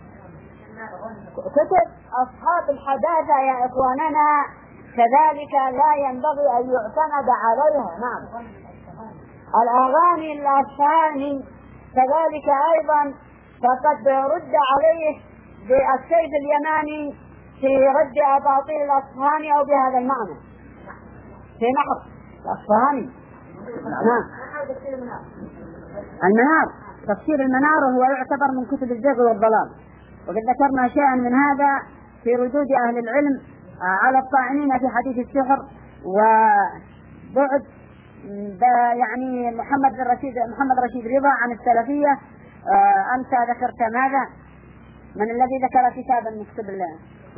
كتب أصحاب الحداثة يا إخواننا كذلك لا ينبغي أن يعتمد عليها. نعم، الأغاني الأفساني كذلك أيضا فقد رد عليه بالسيف اليماني في رد أباطيل الأصفهاني أو بهذا المعنى في نحر الأصفهاني. نعم، المنار، تفسير المنار هو يعتبر من كتب الزيغ والضلال، وقد ذكرنا شيئا من هذا في ردود أهل العلم على الطاعنين في حديث السحر، وبعد يعني محمد رشيد رضا عن السلفية. أنت ذكرت ماذا؟ من الذي ذكر كتابا من كتب الله؟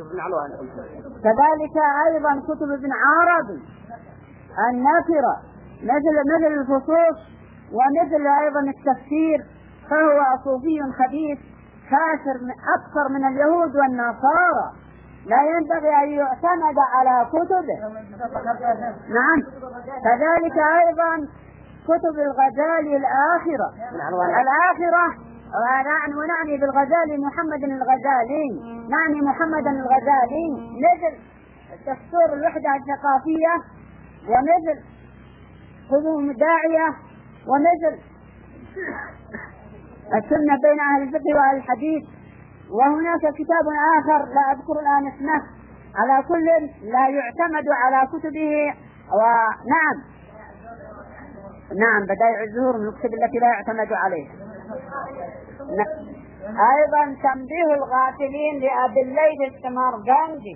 كذلك أيضا كتب ابن عربي النافرة مثل الفصوص، ومثل أيضا التفسير، فهو صوفي خبيث كافر أكثر من اليهود والنصارى، لا ينبغي أن يعتمد على كتبه. نعم، كذلك أيضا كتب الغزالي الآخرة ونعني بالغزالي محمد الغزالي، نعني محمد الغزالي، مثل دستور الوحدة الثقافية، ومثل خذوهم الداعية، ومثل السنة بين أهل الفقه وأهل الحديث. وهناك كتاب آخر لا أذكر الآن اسمه. على كل لا يعتمد على كتبه. نعم، بدائع الزهور من الكتب التي لا يعتمد عليها. أيضا تنبيه الغافلين لأبي الليث السمرقندي،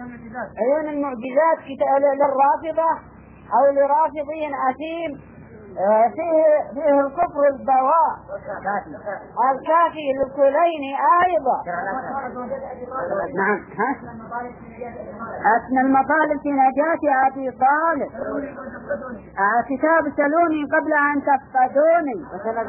عيون المعجزات للرافضة أو لرافضين أثيم، فيه الكفر البواء الكافي للكلين أيضا. نعم. أثنى المطالب في نجاة أبي طالب كتاب سلوني قبل أن تفقدوني.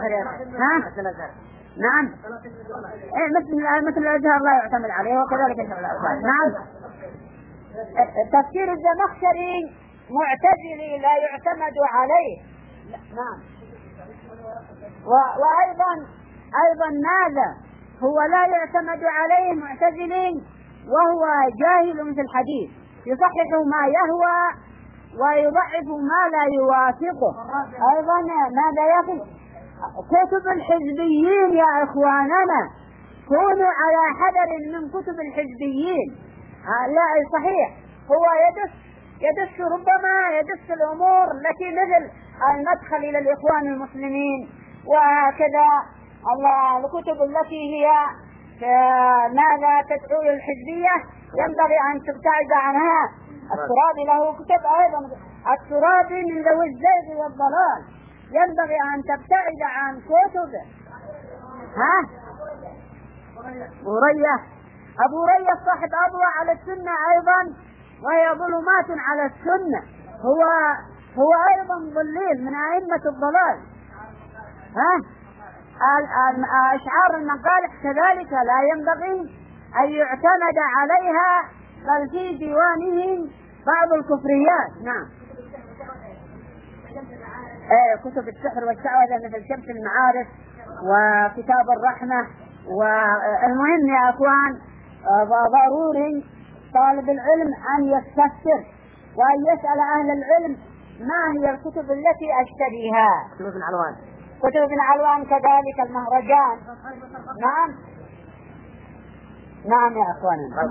نعم. مثل الأزهر لا يعتمد عليه وكذلك الأزهر. نعم. تفسير الزمخشري معتزلي لا يعتمد عليه. نعم. وأيضا ماذا هو لا يعتمد عليه معتزلي وهو جاهل في الحديث، يصحح ما يهوى ويضعف ما لا يوافقه. أيضا ماذا يقول؟ كتب الحزبيين يا إخواننا كونوا على حذر من كتب الحزبيين. لا صحيح هو يدس ربما يدس الأمور التي مثل المدخل إلى الإخوان المسلمين وكذا الكتب التي هي ماذا تدعو للحزبية ينبغي أن تبتعد عنها. الترابي له كتب أيضا، الترابي من ذوي الزيغ والضلال، ينبغي أن تبتعد عن كتبه. أبو رية صاحب أضوى على السنة أيضا وهي ظلمات على السنة، هو أيضا ضليل من أئمة الضلال. أشعار المقالح كذلك لا ينبغي أن يعتمد عليها، بل في ديوانهم بعض الكفريات. نعم. كتب السحر والشعوذة مثل شمس المعارف وكتاب الرحمة. والمهم يا أخوان ضروري طالب العلم أن يستفسر وأن يسأل أهل العلم ما هي الكتب التي أشتريها. كتب ابن علوان كذلك المهرجان. نعم يا أخواننا.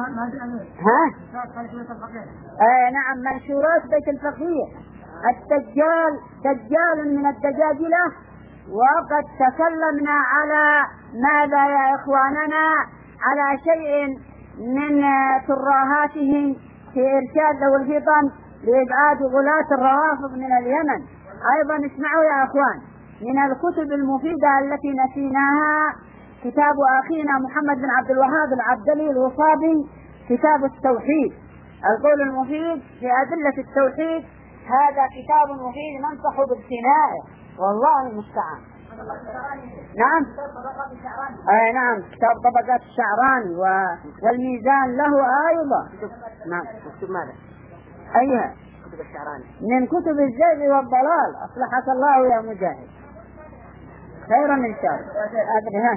نعم منشورات بيت الفقيه. الدجال دجال من الدجاجلة. وقد تكلمنا على ماذا يا إخواننا على شيء من تراهاتهم في إرشاد ذوي الفطن لإبعاد غلاة الروافض من اليمن. أيضا اسمعوا يا أخوان من الكتب المفيدة التي نسيناها كتاب أخينا محمد بن عبد الوهاب العبدلي الوصابي كتاب التوحيد، القول المفيد في أدلة التوحيد. هذا كتاب مفيد ننصح بابتنائه والله المستعان. نعم. نعم كتاب طبقات الشعراني والميزان له أيضا. نعم. كتب ماذا؟ أيها كتب الشعراني من كتب الزيغ والضلال. أصلحك الله يا مجاهد خيرا إن شاء الله.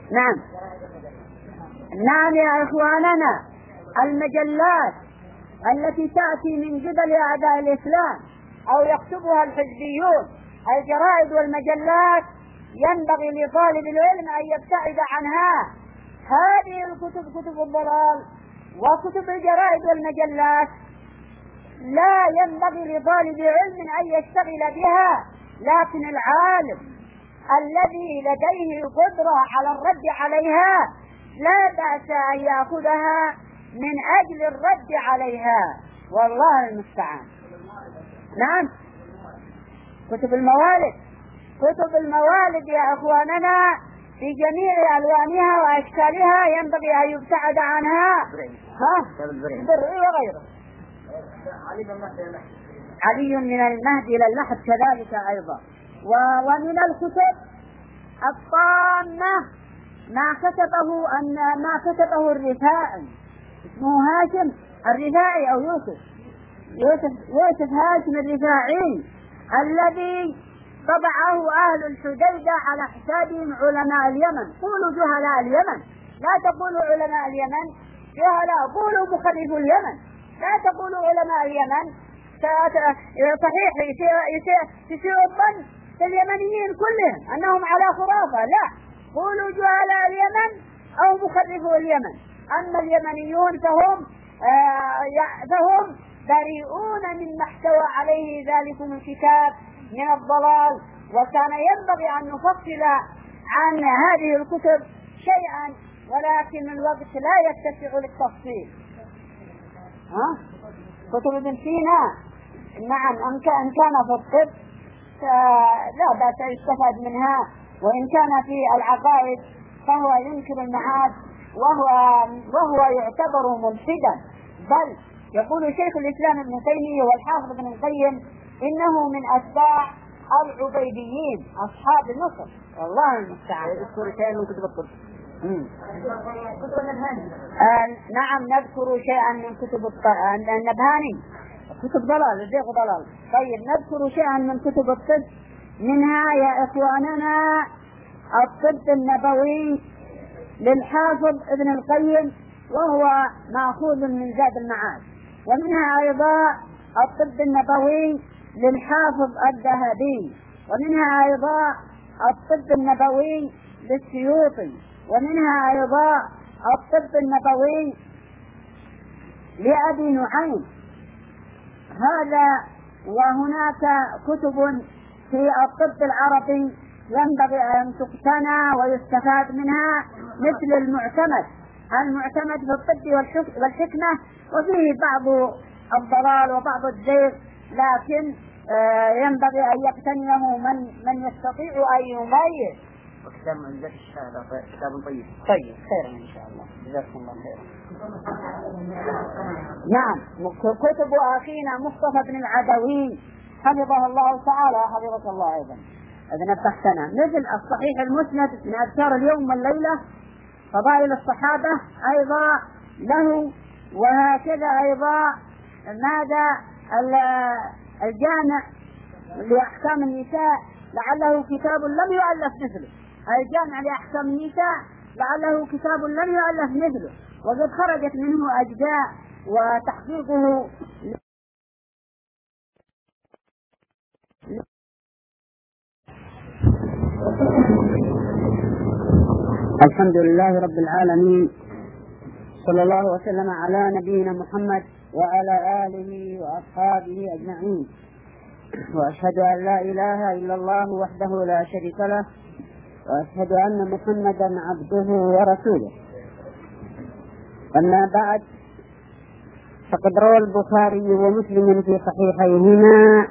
نعم يا إخواننا المجلات التي تأتي من قبل أعداء الإسلام أو يكتبها الحزبيون، الجرائد والمجلات ينبغي لطالب العلم أن يبتعد عنها. هذه الكتب كتب الضلال وكتب الجرائد والمجلات لا ينبغي لطالب علم أن يشتغل بها، لكن العالم الذي لديه قدرة على الرد عليها لا بأس أن يأخذها من أجل الرد عليها والله المستعان. نعم. كتب الموالد يا أخواننا في جميع ألوانها وأشكالها ينبغي أن يبتعد عنها. برعي وغيره. علي من المهد إلى اللحد كذلك أيضا. ومن الكتب الطامة ما كتبه الرفاعي، اسمه هاشم الرفاعي أو يوسف هاشم الرفاعي الذي طبعه أهل الحديدة على حسابهم علماء اليمن. قولوا جهلاء اليمن لا تقولوا علماء اليمن، جهلاء قولوا مخرجوا اليمن لا تقولوا علماء اليمن. صحيح يسيء الظن اليمنيين كلهم أنهم على خرافة، لا قولوا جهلاء اليمن أو مخرجوا اليمن. أما اليمنيون فهم بريئون مما احتوى عليه ذلكم الكتاب من الضلال. وكان ينبغي أن نفصل عن هذه الكتب شيئا ولكن الوقت لا يتسع للتفصيل. كتب ابن سينا نعم إن كان في الطب لا بأس يستفاد منها، وإن كان في العقائد فهو ينكر المعاد وهو يعتبر ملحدا. بل يقول شيخ الإسلام ابن تيمية والحافظ ابن القيم إنه من أتباع العبيديين أصحاب النصر، والله المستعان. اذكر شيئا من كتب الطب. نعم نذكر شيئا من كتب النبهاني، كتب ضلال الزيغ ضلال. طيب نذكر شيئا من كتب الطب، منها يا إخواننا الطب النبوي للحافظ ابن القيم وهو مأخوذ من زاد المعاد، ومنها أيضا الطب النبوي للحافظ الذهبي، ومنها أيضا الطب النبوي للسيوطي، ومنها أيضا الطب النبوي لأبي نعيم. هذا وهناك كتب في الطب العربي ينبغي أن تقتنى ويستفاد منها، مثل المعتمد في الطب والحكمة، وفيه بعض الضلال وبعض الزيغ، لكن ينبغي أن يقتنيه من يستطيع أن يميز. وكتاب معجزات الشهادة كتاب طيب. طيب خيرا إن شاء الله، جزاكم الله خيرا. نعم كتب أخينا مصطفى بن العدوي حفظه الله تعالى، حفظك الله أيضا إذا نبحثنا، مثل الصحيح المسند من أذكار اليوم والليلة، فضائل الصحابة أيضا له، وهكذا أيضا ماذا الجامع لأحكام النساء لعله كتاب لم يؤلف مثله، الجامع لأحكام النساء لعله كتاب لم يؤلف مثله، وقد خرجت منه أجزاء وتحقيقه. الحمد لله رب العالمين، صلى الله وسلم على نبينا محمد وعلى آله وأصحابه أجمعين، وأشهد أن لا إله إلا الله وحده لا شريك له، وأشهد أن محمدا عبده ورسوله. أما بعد، فقد روى البخاري ومسلم في صحيحيهما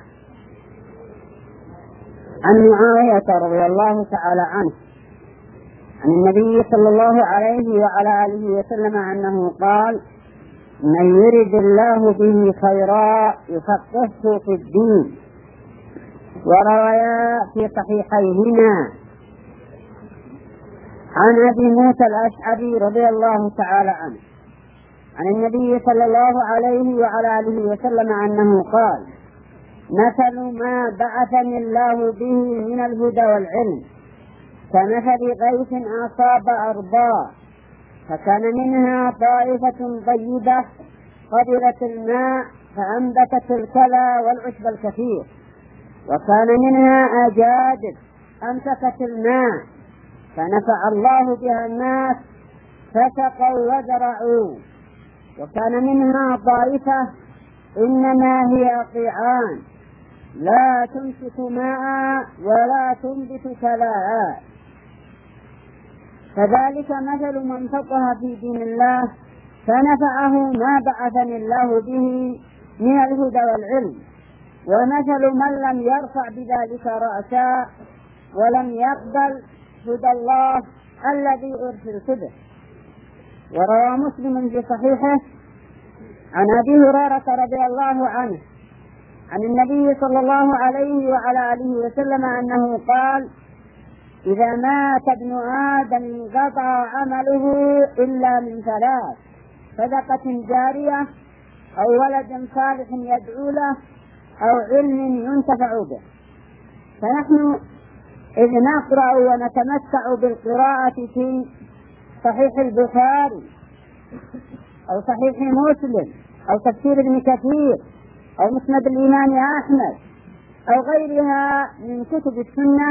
عن معاوية رضي الله تعالى عنه عن النبي صلى الله عليه وعلى آله وسلم أنه قال: من يرد الله به خيرا يفقهه في الدين. ورويا في صحيحيهما عن أبي موسى الأشعري رضي الله تعالى عنه عن النبي صلى الله عليه وعلى آله وسلم أنه قال: مثل ما بعثني الله به من الهدى والعلم كمثل غيث أصاب أرضا فكان منها طائفة طيبة قبلت الماء فأنبتت الكلى والعشب الكثير، وكان منها أجادب أمسكت الماء فنفع الله بها الناس فسقوا وزرعوا، وكان منها طائفة إنما هي قيعان لا تمسك ماء ولا تنبت كلاء. فذلك مثل من فقه في دين الله فنفعه ما بعثني الله به من الهدى والعلم، ومثل من لم يرفع بذلك رأسا ولم يقبل هدى الله الذي أرسلت به. وروى مسلم في صحيحه عن أبي هريرة رضي الله عنه عن النبي صلى الله عليه وعلى آله وسلم أنه قال: إذا مات ابن آدم انقطع عمله إلا من ثلاث: صدقة جارية، أو ولد صالح يدعو له، أو علم ينتفع به. فنحن إذ نقرأ ونتمتع بالقراءة في صحيح البخاري أو صحيح مسلم أو تفسير ابن كثير أو مسند الإمام أحمد أو غيرها من كتب السنة،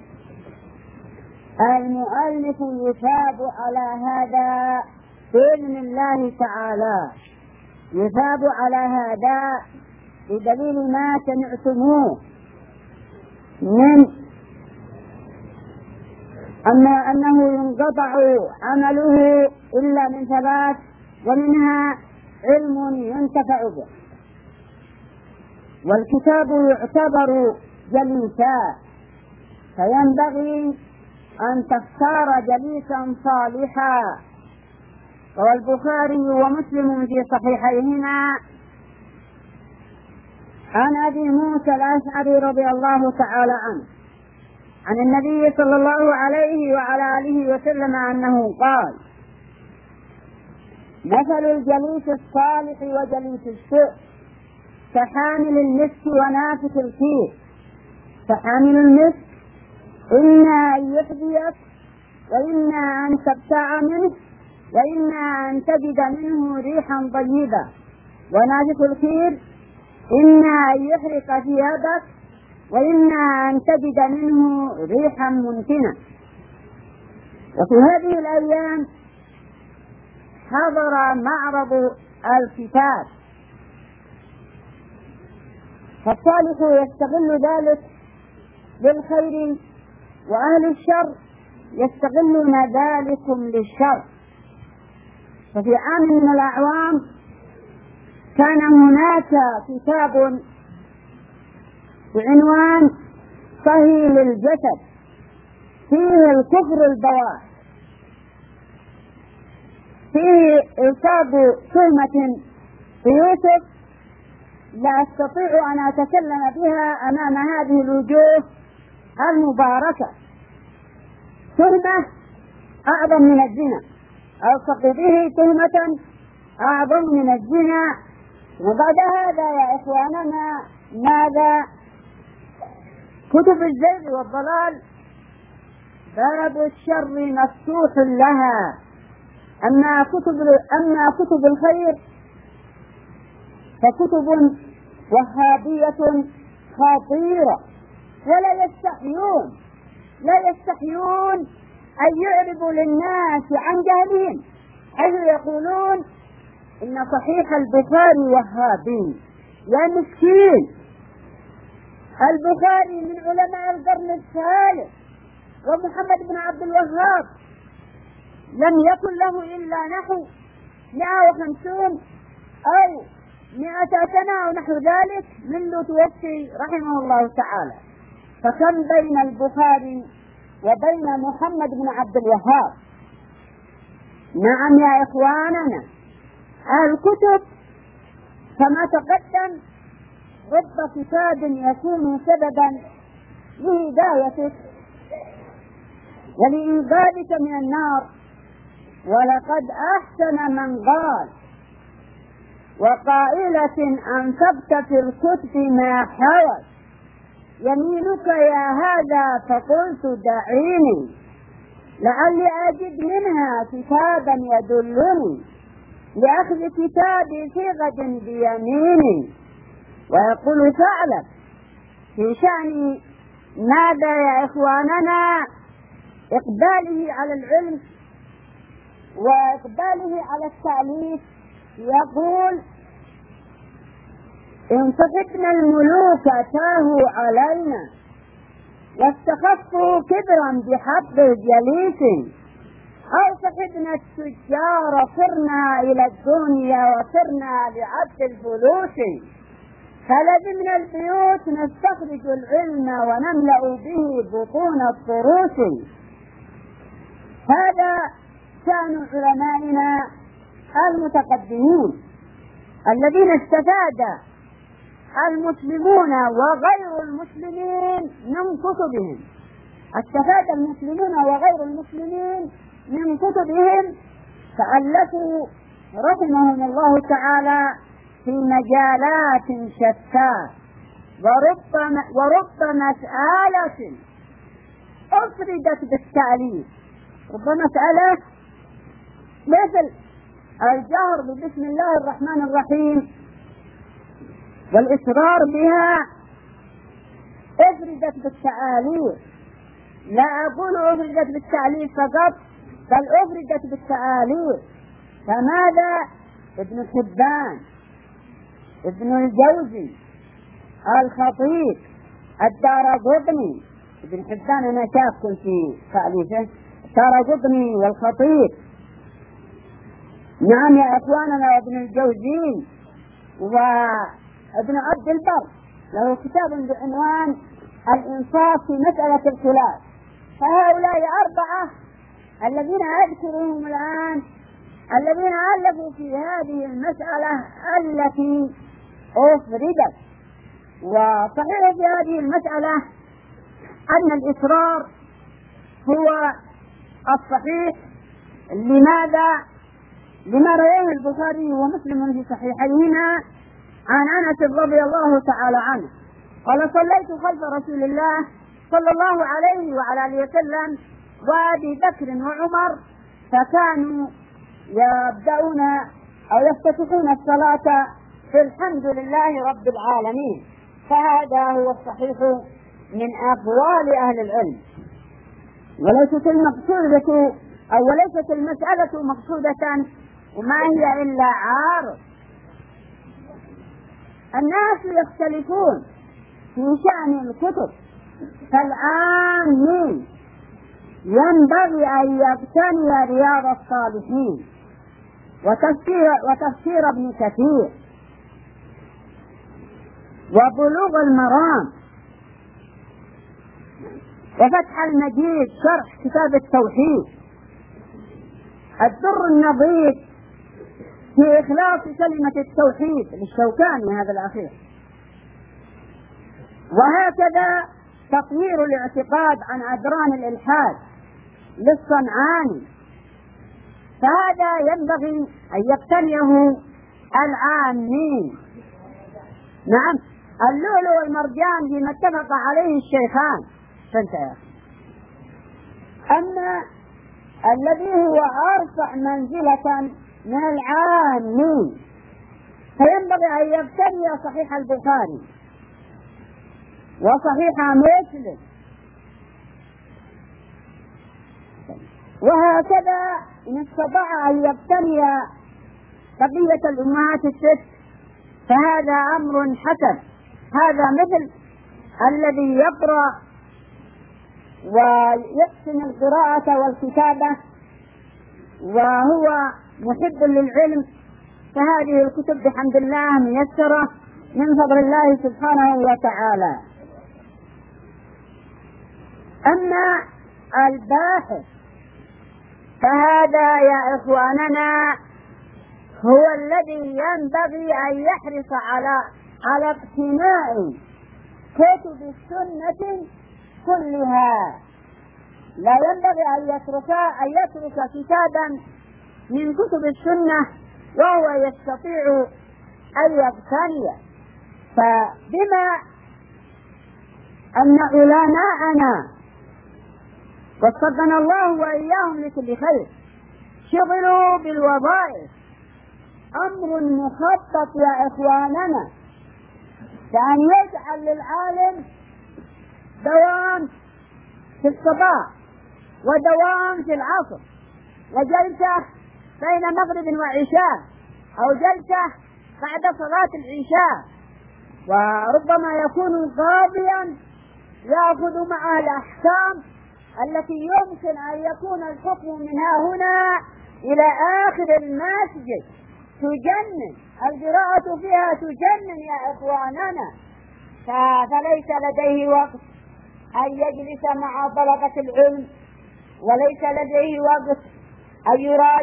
المؤلف يثاب على هذا بإذن الله تعالى، يثاب على هذا بدليل ما سمعتموه من أنه ينقطع عمله إلا من ثلاث، ومنها علم ينتفع به. والكتاب يعتبر جليسا، فينبغي أن تختار جليسا صالحا. روى البخاري ومسلم في صحيحيهما عن أبي موسى الأشعري رضي الله تعالى عنه عن النبي صلى الله عليه وعلى آله وسلم أنه قال: مثل الجليس الصالح وجليس السوء كحامل المسك ونافث الكير. فحامل المسك إما أن يحذيك وإما أن تبتاع منه وإما أن تجد منه ريحا طيبة، ونافث الكير إما أن يحرق ثيابك وإما أن تجد منه ريحا منتنة. وفي هذه الأيام حضر معرض الكتاب، فالصالح يستغل ذلك بالخير وأهل الشر يستغلون ذلكم للشر. ففي عام من الأعوام كان هناك كتاب بعنوان صهيل الجسد فيه الكفر البواح، فيه إصاب تهمة بيوسف لا أستطيع أن أتكلم بها أمام هذه الوجوه المباركة، تهمة أعظم من الزنا، ألصق به تهمة أعظم من الزنا. وبعد هذا يا إخواننا ماذا؟ كتب الزيغ والضلال باب الشر مفتوح لها، أما كتب الخير فكتب وهابية خطيرة، لا يستحيون أن يعرضوا للناس عن جهلهم، حيث يقولون إن صحيح البخاري وهابي. يا مسكين، البخاري من علماء القرن الثالث، ومحمد بن عبد الوهاب لم يكن له إلا نحو 150 أو 100 سنة أو نحو ذلك منذ توفي رحمه الله تعالى، فكم بين البخاري وبين محمد بن عبد الوهاب. نعم يا إخواننا، الكتب كما تقدم رب كتاب يكون سببا لهدايتك ولإنقاذك من النار. ولقد أحسن من قال: وقائلة أنفقت في الكتب ما حوت يمينك يا هذا فقلت دعيني لعلي أجد منها كتابا يدلني لأخذ كتابي في غد بيميني. ويقول فعلا في شأن ماذا يا إخواننا؟ إقباله على العلم وإقباله على التأليف، يقول: إن صحبنا الملوك تاهوا علينا واستخفوا كبرا بحب جليس، أو صحبنا التجار صرنا إلى الدنيا وصرنا لعبد الفلوس، فلزمنا البيوت نستخرج العلم ونملأ به بطون الطروس. هذا شأن علمائنا المتقدمين الذين استفاد المسلمون وغير المسلمين من كتبهم، استفاد المسلمون وغير المسلمين من كتبهم، فألفوا رحمهم الله تعالى في مجالات شتى، ورب مسألة أفردت بالتأليف. رب مسألة مثل الجهر بسم الله الرحمن الرحيم والإصرار بها أفردت بالتأليف. لا أقول أفردت بالتأليف فقط، بل أفردت بالتأليف. فماذا؟ ابن حبان، ابن الجوزي، الخطيب، الدارقطني. ابن حبان أنا شاف في تأليفه، الدارقطني والخطيب. نعم يا أخواننا، وابن الجوزي وابن عبد البر له كتاب بعنوان الإنصاف في مسألة الخلاف. فهؤلاء 4 الذين أذكرهم الآن الذين ألفوا في هذه المسألة التي أفردت. وصحيح في هذه المسألة أن الإصرار هو الصحيح. لماذا؟ لما رواه البخاري ومسلم في صحيحيهما عن أنس رضي الله تعالى عنه قال: صليت خلف رسول الله صلى الله عليه وعلى آله وسلم وأبي بكر وعمر، فكانوا يبدأون أو يفتتحون الصلاة بالحمد لله رب العالمين. فهذا هو الصحيح من أقوال أهل العلم، وليست المقصودة أو وليست المسألة مقصودة وما هي إلا عارض. الناس يختلفون في شأن الكتب، فالعامين ينبغي أن يقتني رياض الصالحين وتفسير ابن كثير وبلوغ المرام وفتح المجيد شرح كتاب التوحيد، الدر النظيف في إخلاص كلمة التوحيد للشوكاني هذا الأخير، وهكذا تطوير الاعتقاد عن أدران الإلحاد للصنعاني. فهذا ينبغي أن يقتنيه العامين. نعم، اللؤلؤ والمرجان بما اتفق عليه الشيخان. فانتهى. أما الذي هو أرفع منزلة من العامين فينبغي أن يقتني صحيح البخاري وصحيح مسلم، وهكذا إن استطاع أن يقتني بقية الأمهات الست فهذا أمر حسن. هذا مثل الذي يقرأ ويحسن القراءة والكتابة وهو محب للعلم، فهذه الكتب بحمد الله ميسرة من فضل الله سبحانه وتعالى. أما الباحث فهذا يا إخواننا هو الذي ينبغي أن يحرص على اقتناء كتب السنة كلها. لا ينبغي أن يترك كتابا من كتب السنة وهو يستطيع أن يقتنيه. فبما أن علماءنا وصدنا الله وإياهم لكل خير شغلوا بالوظائف، أمر مخطط يا إخواننا، كأن يجعل للعالم دوام في الصباح ودوام في العصر وجلسة بين مغرب وعشاء أو جلسة بعد صلاة العشاء، وربما يكون قاضيا يأخذ معه الأحكام التي يمكن أن يكون الحكم منها هنا إلى آخر المسجد. تجنن القراءة فيها، تجنن يا إخواننا. فليس لديه وقت أن يجلس مع طلبة العلم، وليس لديه وقت أن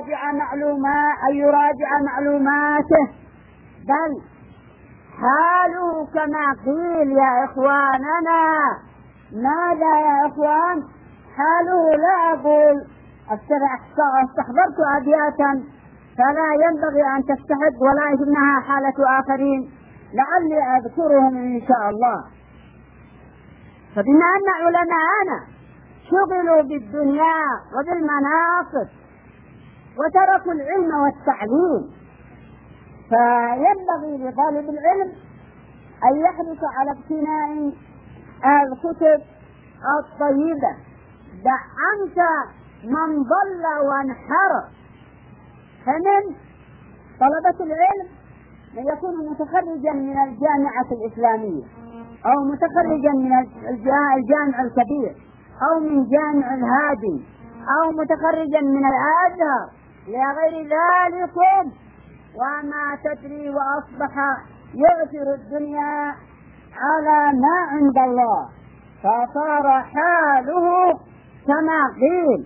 يراجع معلوماته، بل حاله كما قيل يا إخواننا. ماذا يا إخوان؟ حاله لا أقول استحضرت أبياتا فلا ينبغي أن تستحب ولا إنها حالة آخرين لعلي أذكرهم إن شاء الله. فبما أن علماءنا شغلوا بالدنيا وبالمناصب وتركوا العلم والتعليم، فينبغي لطالب العلم أن يحرص على اقتناء الكتب الطيبة. دعمت من ضل وانحرف. فمن طلبة العلم من يكون متخرجا من الجامعة الإسلامية أو متخرجا من الجامع الكبير أو من جامع الهادي أو متخرجا من الأزهر لغير ذلك، وما تدري وأصبح يؤثر الدنيا على ما عند الله. فصار حاله كما قيل: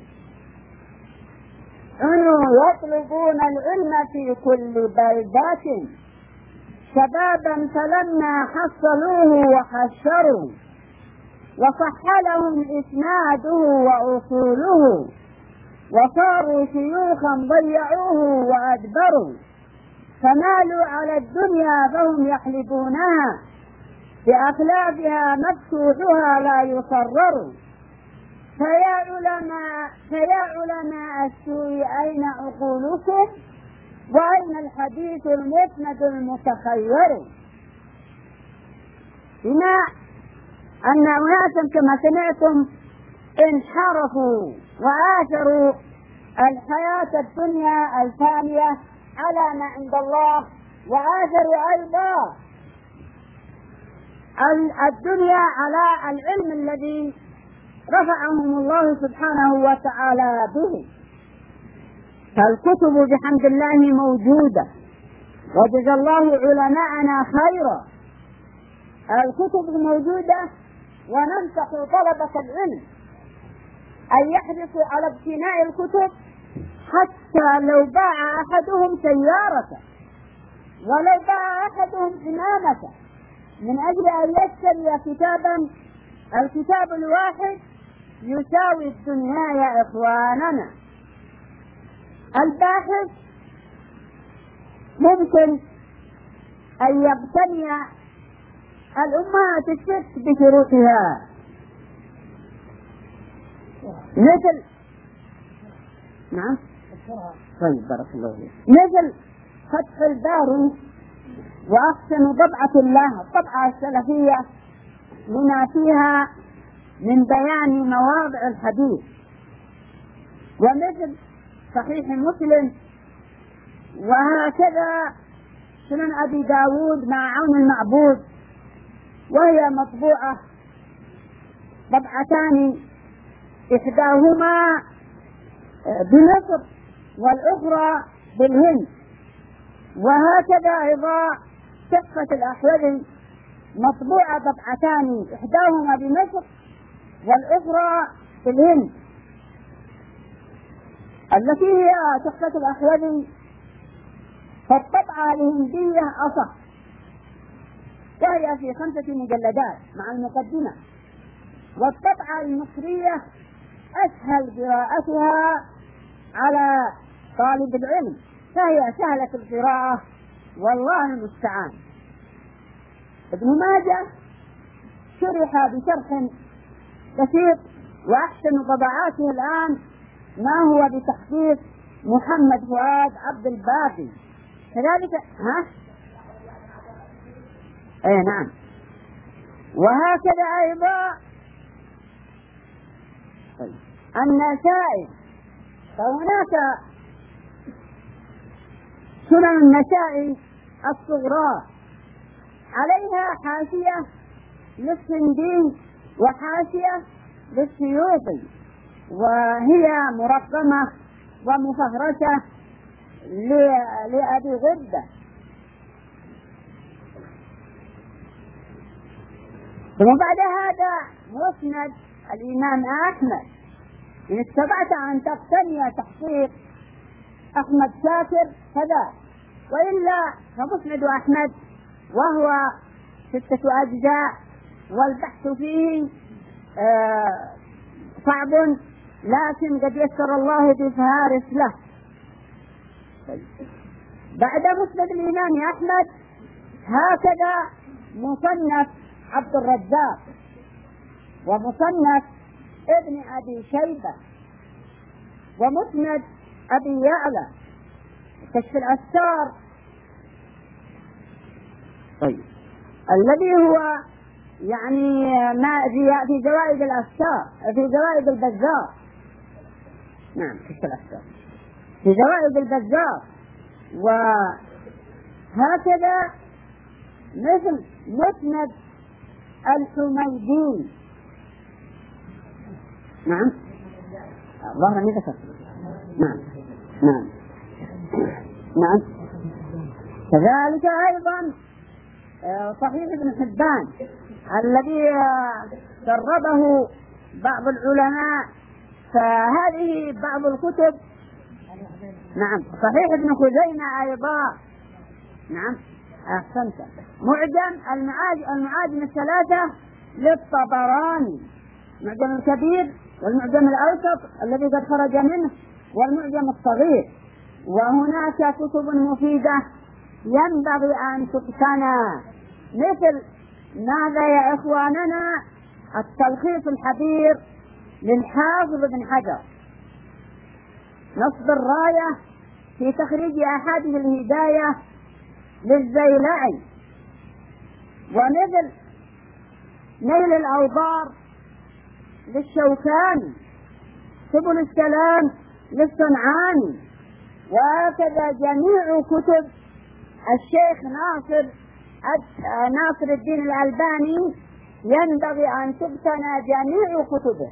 عنوا يطلبون العلم في كل بلدة، شبابا فلما حصلوه وحشروا، وصح لهم إسناده وأصوله، وصاروا شيوخا ضيعوه وأدبروا، فمالوا على الدنيا فهم يحلبونها، بأخلافها مفتوحها لا يصرر. فيا علماء السوء أين عقولكم، وأين الحديث المسند المتخير؟ بما أن أناسا كما سمعتم انحرفوا وآثروا الحياة الدنيا الفانية على ما عند الله، وآثروا أيضا الدنيا على العلم الذي رفعهم الله سبحانه وتعالى به. فالكتب بحمد الله موجودة، وجزا الله علماءنا خيرا. الكتب موجودة، وننصح طلبة العلم أن يحرصوا على اقتناء الكتب، حتى لو باع أحدهم سيارته، ولو باع أحدهم إمامته، من أجل أن يشتري كتابا. الكتاب الواحد يساوي الدنيا يا إخواننا. الباحث ممكن أن يقتني الأمهات الست بشروطها، مثل نعم طيب بارك الله فيك، مثل فتح الباري وأحسن طبعة الله، الطبعة السلفية، لما فيها من بيان مواضع الحديث، ومثل صحيح مسلم، وهكذا سنن أبي داود مع عون المعبود، وهي مطبوعة طبعتان، إحداهما بمصر والأخرى بالهند. وهكذا أيضا تحفة الأحوذي مطبوعة طبعتان، إحداهما بمصر والأخرى بالهند. التي هي تحفة الأحوذي فالطبعة الهندية أصح، وهي في 5 مجلدات مع المقدمة، والطبعة المصرية أسهل قراءتها على طالب العلم، فهي سهلة القراءة والله المستعان. ابن ماجه شرح بشرح بسيط، وأحسن طبعاته الآن ما هو بتحقيق محمد فؤاد عبد الباقي، كذلك نعم. وهكذا أيضا النسائي، فهناك سنن النسائي الصغرى عليها حاشية للسندي وحاشية للسيوطي، وهي مرقمة ومفهرسة لأبي غدة. ثم بعد هذا مسند الإمام أحمد، إن استطعت أن تقتني تحقيق أحمد شاكر كذا، وإلا فمسند أحمد وهو 6 أجزاء، والبحث فيه صعب، لكن قد يسر الله بفهارس له. بعد مسند الإمام أحمد هكذا مصنف عبد الرزاق، ومصنف ابن أبي شيبة، ومسند أبي يعلى، كشف الأستار، طيب الذي هو يعني ما في زوائد الأستار، في زوائد البزار، نعم كشف الأستار في زوائد البزار. وهكذا مثل مسند الحميدي، نعم ظهر أني ذكرت، نعم نعم نعم. كذلك أيضا صحيح ابن حبان الذي جربه بعض العلماء، فهذه بعض الكتب. نعم. صحيح ابن خزيمة أيضا. نعم أحسنت. معجم المعاجم الثلاثة للطبراني، المعجم الكبير والمعجم الأوسط الذي قد خرج منه والمعجم الصغير. وهناك كتب مفيدة ينبغي أن تقتنى، مثل ماذا يا إخواننا؟ التلخيص الحبير للحافظ ابن حجر، نصب الراية في تخريج أحاديث الهداية للزيلعي، ومثل نيل الأوضار للشوكاني، سبل السلام للصنعاني، وهكذا جميع كتب الشيخ ناصر الدين الألباني ينبغي أن تبتنى جميع كتبه.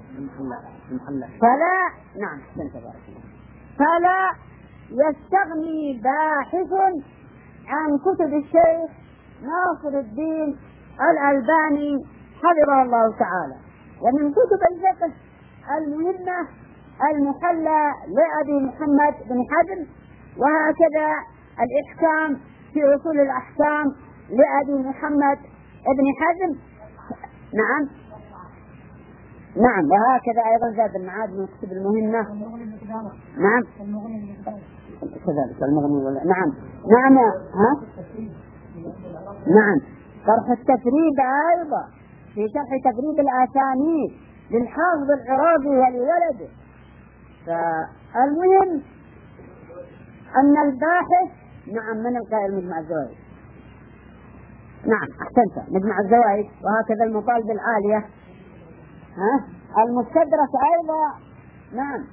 فلا يستغني باحث عن كتب الشيخ ناصر الدين الألباني حفظه الله تعالى. ومن كتب الفقه المهمة المحلى لأبي محمد بن حزم، وهكذا الإحكام في أصول الأحكام لأبي محمد بن حزم. نعم وهكذا أيضا زاد المعاد من الكتب المهمة. نعم كذلك المغني. نعم شرح التفريد أيضا في شرح تفريد الأسانيد للحافظ العراقي ولولده. فالمهم أن الباحث من القائل مجمع الزوائد. نعم أحسنت، مجمع الزوائد، وهكذا المطالب العالية، المستدرك أيضا. نعم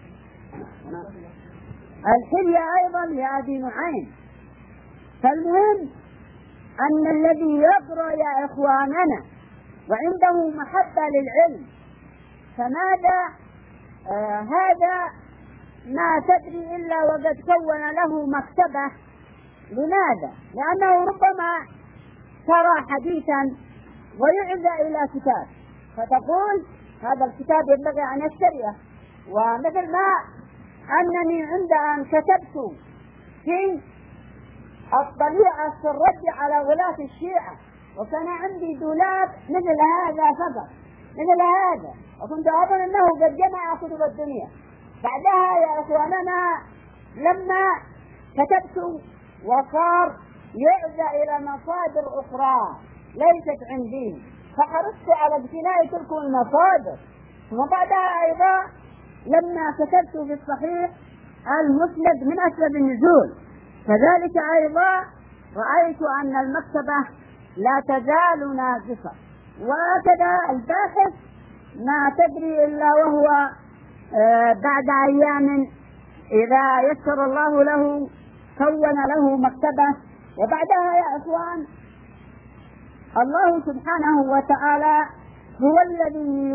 الحلية أيضا لأبي نعيم. فالمهم أن الذي يقرأ يا إخواننا وعنده محبة للعلم، فماذا هذا ما تدري إلا وقد كون له مكتبة. لماذا؟ لأنه ربما ترى حديثا ويعزى إلى كتاب، فتقول هذا الكتاب ينبغي أن يشتريه. ومثل ما أنني عند أن كتبت في الطليعة في الرد على غلاة الشيعة، وكان عندي دولاب مثل هذا فقط، مثل هذا، وكنت أظن أنه قد جمع كتب الدنيا. بعدها يا إخواننا لما كتبت وصار يعزى إلى مصادر أخرى ليست عندي، فحرصت على اقتناء تلك المصادر. وبعدها أيضا لما كتبت في الصحيح المسند من أسباب النزول، كذلك أيضا رأيت أن المكتبة لا تزال ناقصة. وهكذا الباحث ما تدري إلا وهو بعد أيام إذا يسر الله له كون له مكتبة. وبعدها يا إخوان الله سبحانه وتعالى هو الذي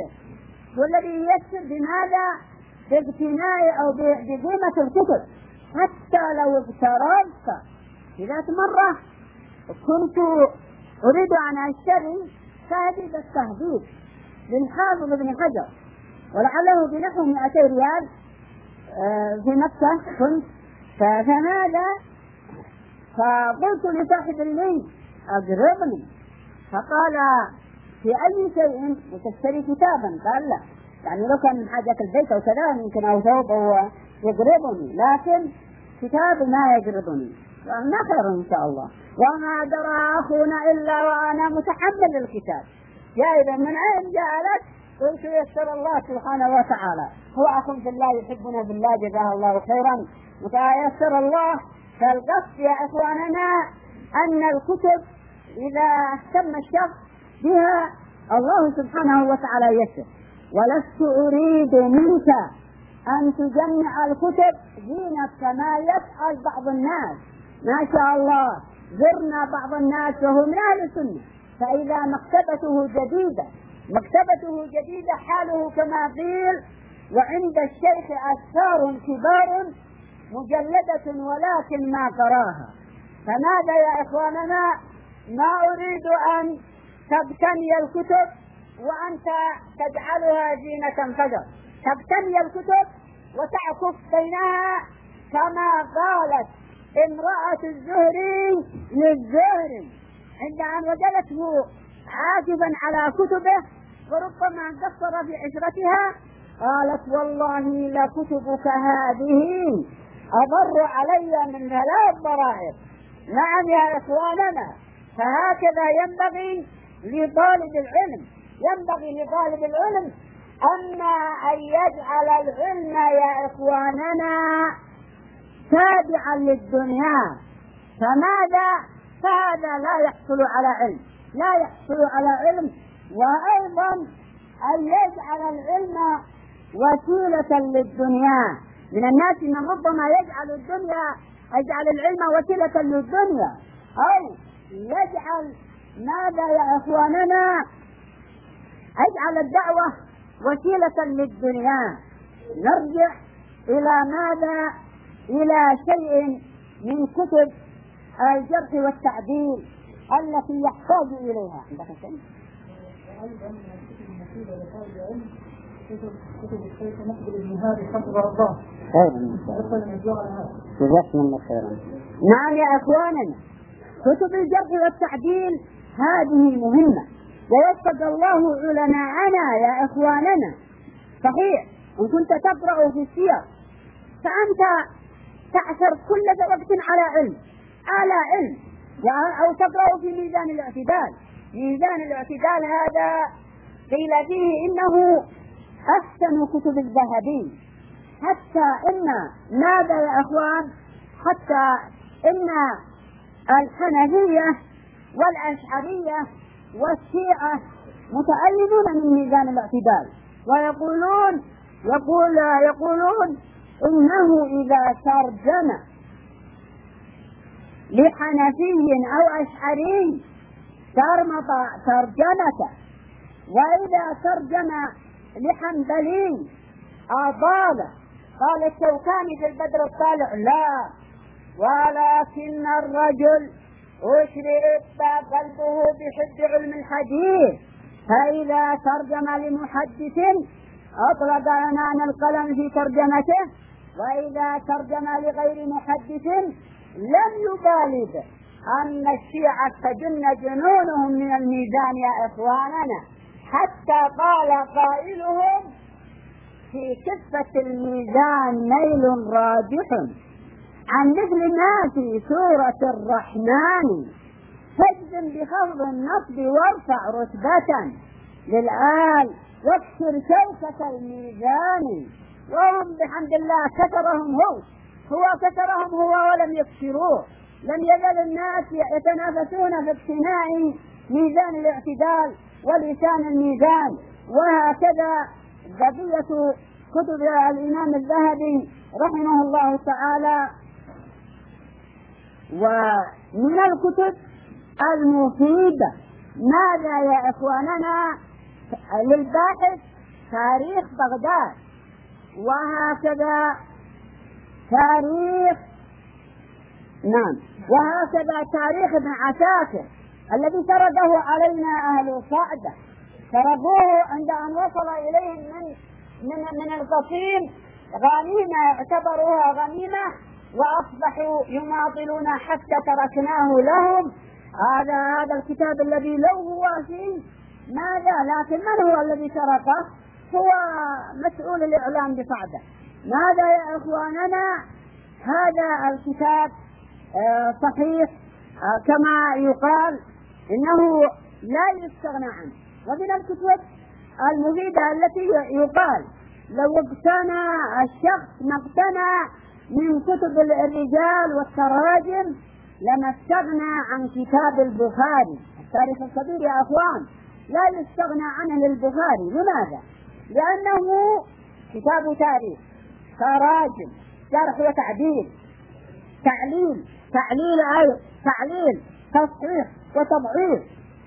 ييسر بماذا؟ باقتناء أو بقيمة الكتب. حتى لو اقترضت في ذات مرة كنت أريد أن أشتري تهذيب التهذيب للحافظ ابن حجر، ولعله بنحو 200 ريال في مكة كنت. فماذا؟ فقلت لصاحب لي أقرضني، فقال في أي شيء وتشتري كتابا؟ قال لا، يعني لو كان من حاجة البيت أو كذا يمكن أو ثوب يقرضني، لكن كتاب ما يقرضني. وأنا خير إن شاء الله. وما درى أخونا إلا وأنا متحمل الكتاب. يا إذا من أين جاء لك؟ قلت يسر الله سبحانه وتعالى، هو أخ في الله يحبنا بالله جزاه الله خيرا، يسر الله. فالقصد يا إخواننا أن الكتب إذا اهتم الشخص بها الله سبحانه وتعالى يسر. ولست أريد منك أن تجمع الكتب زينة كما يفعل بعض الناس. ما شاء الله زرنا بعض الناس وهو من أهل السنة، فإذا مكتبته جديدة حاله كما قيل وعند الشيخ أسفار كبار مجلدة ولكن ما قراها. فماذا يا إخواننا؟ ما أريد أن تبتني الكتب وأنت تجعلها زينة فجر، تبتني الكتب وتعكف بينها كما قالت امرأة الزهري للزهري عند أن وجدته عاكفا على كتبه وربما قصر في عشرتها، قالت والله لكتبك هذه أضر علي من 3 ضرائب. نعم يا إخواننا، فهكذا ينبغي لطالب العلم، ينبغي لطالب العلم أما أن يجعل العلم يا إخواننا تابعا للدنيا. فماذا؟ فهذا لا يحصل على علم، لا يحصل على علم. وأيضا أن يجعل العلم وسيلة للدنيا. من الناس من ربما يجعل العلم وسيلة للدنيا، أو يجعل ماذا يا إخواننا؟ يجعل الدعوة وسيلة للدنيا. نرجع إلى ماذا؟ إلى شيء من كتب الجرح والتعديل التي يحتاج إليها. أيضا من الكتب المفيدة لطالب العلم كتب الشيخ مقبل بن هادي حفظه الله. نعم يا أخواننا، كتب الجرح والتعديل هذه مهمة، ووفق الله علماءنا يا إخواننا. صحيح إن كنت تقرأ في السير فأنت تعثر كل وقت على علم، أو تقرأ في ميزان الاعتدال. ميزان الاعتدال هذا قيل فيه إنه أحسن كتب الذهبي، حتى إن ماذا يا أخوان؟ حتى إن الحنفية والأشعرية والشيعة متألمون من ميزان الاعتدال، ويقولون إنه إذا ترجم لحنفي أو أشعري ترمط ترجمته، وإذا ترجم لحنبلي أضاله. قال الشوكاني في البدر الطالع: لا، ولكن الرجل أشرب قلبه بحب علم الحديث، فإذا ترجم لمحدث أطلق عنان القلم في ترجمته، وإذا ترجم لغير محدث لم يبالغ. أن الشيعة تجن جنونهم من الميزان يا إخواننا، حتى قال قائلهم: في كفة الميزان نيل راجح عن مثل ما في سورة الرحمن، فاجزم بخفض النصب وارفع رتبة للآل واكسر شوكة الميزان. وهم بحمد الله كسرهم هو كسرهم هو ولم يكسروه. لم يزل الناس يتنافسون في اقتناء ميزان الاعتدال ولسان الميزان. وهكذا قضية كتب الإمام الذهبي رحمه الله تعالى. ومن الكتب المفيدة ماذا يا إخواننا؟ للباحث تاريخ بغداد، وهكذا تاريخ ابن عساكر الذي سرده علينا أهل الصعدة، سرقوه عند أن وصل إليهم من القصيم غنيمة، اعتبروها غنيمة وأصبحوا يماطلون حتى تركناه لهم. هذا الكتاب الذي لو هو فيه ماذا، لكن من هو الذي سرقه؟ هو مسؤول الإعلام بصعدة. ماذا يا إخواننا؟ هذا الكتاب صحيح كما يقال إنه لا يستغنى عنه. ومن الكتب المفيدة التي يقال لو اقتنى الشخص ما اقتنى من كتب الرجال والتراجم لما استغنى عن كتاب البخاري. التاريخ الكبير يا أخوان لا يستغنى عنه للبخاري. لماذا؟ لأنه كتاب تاريخ، تراجم، جرح وتعديل، تعليل، تصحيح وتضعيف،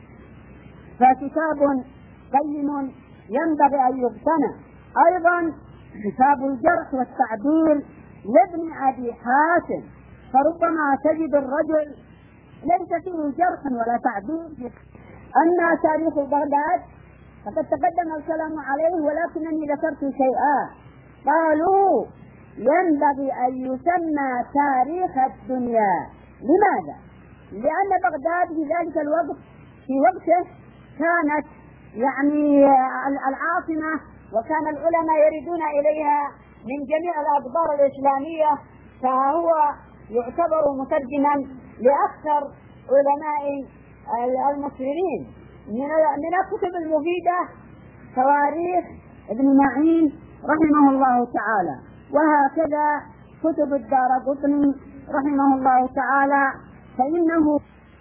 فكتاب قيم ينبغي أن يقتنى. أيضا كتاب الجرح والتعديل لابن أبي حاتم، فربما تجد الرجل ليس فيه جرح ولا تعديل. أما تاريخ بغداد فقد تقدم الكلام عليه، ولكنني ذكرت شيئا. قالوا ينبغي أن يسمى تاريخ الدنيا. لماذا؟ لأن بغداد في ذلك الوقت في وقته كانت يعني العاصمة، وكان العلماء يريدون إليها من جميع الأقطار الإسلامية، فهو يعتبر مترجما لأكثر علماء المسلمين. من الكتب المفيدة تواريخ ابن معين رحمه الله تعالى، وهكذا كتب الدارقطني رحمه الله تعالى، فإنه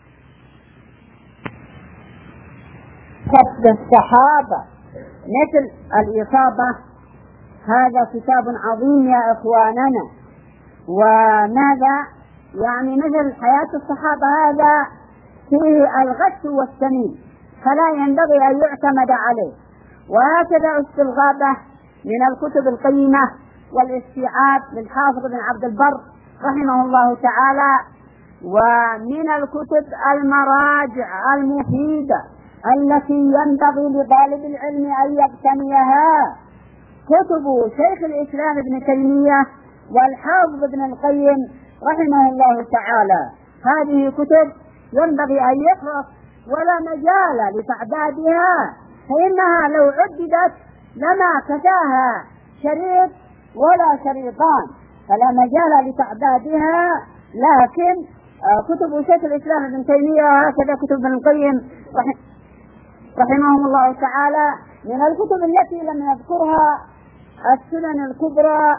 كتب الصحابة مثل الإصابة. هذا كتاب عظيم يا إخواننا. وماذا يعني مثل حياة الصحابة هذا فيه الغش والسمين، فلا ينبغي أن يعتمد عليه. وهكذا استلغابه من الكتب القيمة والاستيعاب للحافظ بن عبد البر رحمه الله تعالى. ومن الكتب المراجع المفيدة التي ينبغي لطالب العلم أن يقتنيها كتب شيخ الإسلام ابن تيمية والحافظ ابن القيم رحمه الله تعالى. هذه كتب ينبغي أن يقرأ ولا مجال لتعدادها، فإنها لو عددت لما كفاها شريط ولا شريطان، فلا مجال لتعدادها. لكن كتب شيخ الإسلام ابن تيمية وهكذا كتب ابن القيم رحمهم الله تعالى. من الكتب التي لم يذكرها السنن الكبرى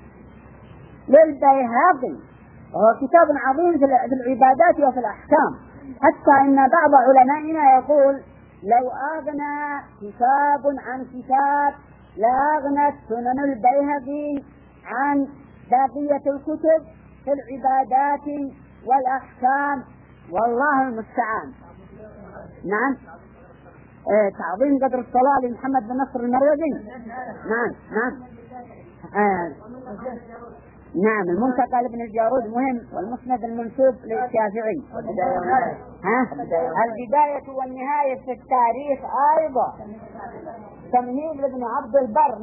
للبيهقي، وهو كتاب عظيم في العبادات وفي الأحكام، حتى إن بعض علمائنا يقول لو أغنى كتاب عن كتاب لأغنت سنن البيهقي عن بقية الكتب في العبادات والأحكام، والله المستعان. نعم. تعظيم قدر الصلاة لمحمد بن نصر المروزي. نعم. المنتقى لابن الجارود مهم، والمسند المنسوب للشافعي. البداية والنهاية في التاريخ أيضا تمهيد لابن عبد البر.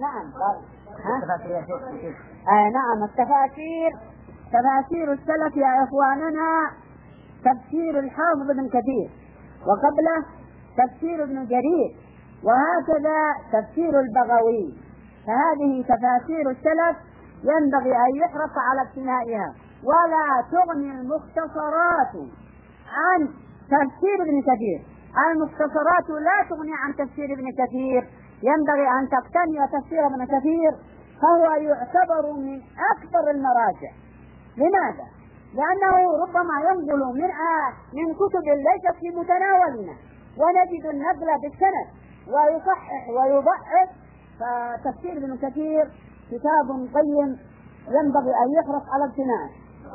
نعم. التفاسير، تفاسير السلف يا إخواننا، تفسير الحافظ ابن كثير، وقبله تفسير ابن جرير، وهكذا تفسير البغوي. فهذه تفاسير السلف ينبغي أن يحرص على اقتنائها، ولا تغني المختصرات عن تفسير ابن كثير. المختصرات لا تغني عن تفسير ابن كثير، ينبغي أن تقتني تفسير ابن كثير، فهو يعتبر من أكثر المراجع. لماذا؟ لأنه ربما ينقل من كتب ليست في متناولنا، ونجد النقل بالسند ويصحح ويضعف. فتفسير ابن كثير كتاب قيم ينبغي أن يحرص على اقتناعه.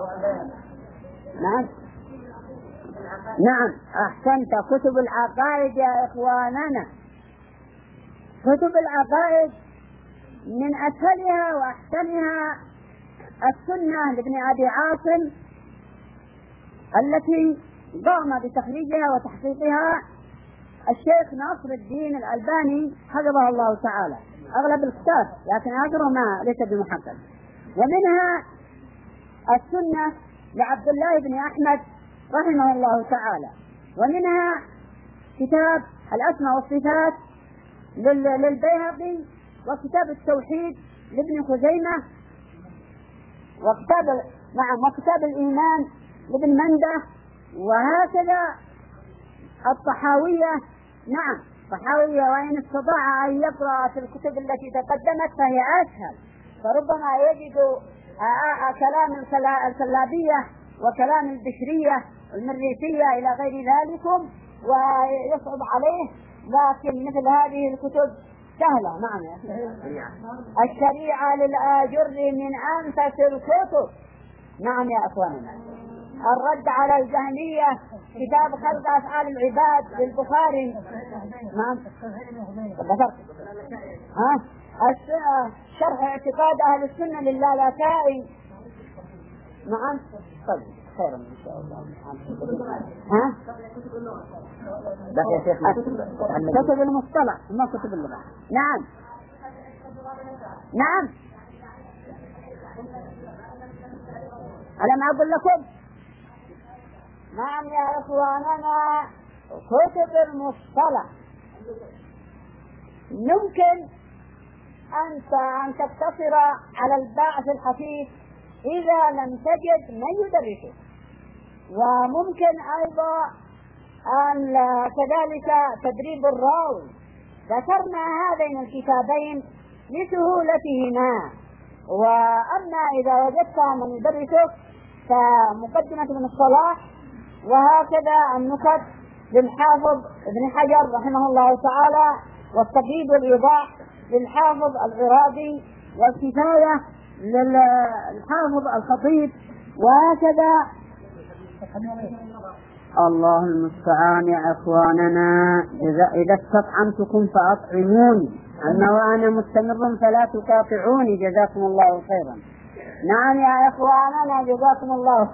نعم. أحسنت. كتب العقائد يا إخواننا، كتب العقائد من أسهلها وأحسنها السنة لابن أبي عاصم التي قام بتخريجها وتحقيقها الشيخ ناصر الدين الألباني حفظه الله تعالى. أغلب الكتاب، لكن آخره ما ليس بمحقق. ومنها السنة لعبد الله بن أحمد رحمه الله تعالى. ومنها كتاب الأسماء والصفات للبيهقي، وكتاب التوحيد لابن خزيمة، وكتاب الإيمان لابن منده، وهكذا الطحاوية. نعم. طحاوية، وإن استطاع أن يقرأ في الكتب التي تقدمت فهي أسهل، فربما يجد كلام الكلابية وكلام البشرية المريسية إلى غير ذلك ويصعب عليه، لكن مثل هذه الكتب سهلة. نعم. الشريعة للآجر من أنفس الكتب. نعم يا أخواننا. الرد على الجهمية كتاب خلق أفعال العباد للبخاري. نعم. شرح اعتقاد أهل السنة للالكائي. نعم. خيرا إن شاء الله. ها؟ بقي يا شيخ كتب المصطلح ما كتب اللغة. نعم نعم ألم أقول لكم؟ نعم يا إخواننا كتب المصطلح يمكن أن تقتصر على الباعث الخفيف إذا لم تجد من يدرسه، وممكن أيضا أن كذلك تدريب الراوي. ذكرنا هذين الكتابين لسهولتهما، وأما إذا وجدت من يدرسه فمقدمة ابن الصلاح، وهكذا النكت للحافظ ابن حجر رحمه الله تعالى، والتقييد والإيضاح للحافظ العراقي، والكفاية للحافظ الخطيب، وهكذا. الله المستعان يا إخواننا. إذا استطعمتكم فأطعموني، أما وأنا مستمر فلا تقاطعوني، جزاكم الله خيرا. نعم يا إخواننا جزاكم الله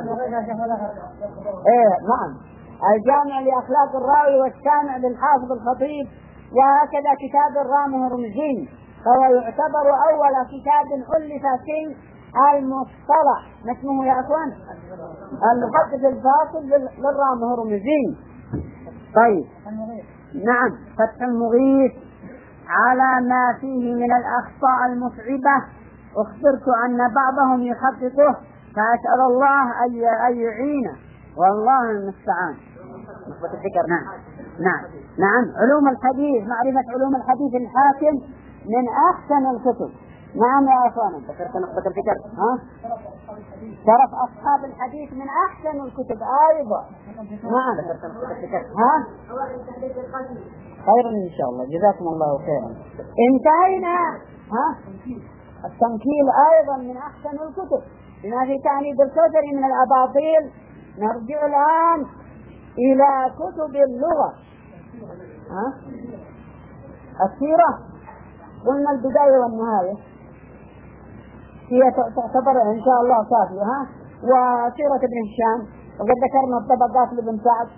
نعم. الجامع لأخلاق الراوي والسامع للحافظ الخطيب، وهكذا كتاب الرامي هرمزين، فهو يعتبر أول كتاب ألف فيه المصطلح. ما اسمه يا أخوان؟ المحدث الفاصل للرامي هرمزين. طيب نعم. فتح المغيث على ما فيه من الأخطاء المصعبة أخبرت أن بعضهم يحققه، فأسأل الله أن يعينه، والله المستعان. نعم نعم نعم. علوم الحديث، معرفة علوم الحديث الحاكم من أحسن الكتب. نعم يا أخوانا. ذكرت نقطة الفكر. شرف أصحاب الحديث من أحسن الكتب أيضا. نعم. ذكرت نقطة الفكر. خيرا إن شاء الله، جزاكم الله خيرا. انتهينا. التنكيل أيضا من أحسن الكتب بما في تعنيد الكثر من الأباطيل. نرجع الآن إلى كتب اللغة. السيرة قلنا البداية والنهاية هي تعتبر إن شاء الله كافية. وسيرة ابن هشام، وقد ذكرنا الطبقات لابن سعد.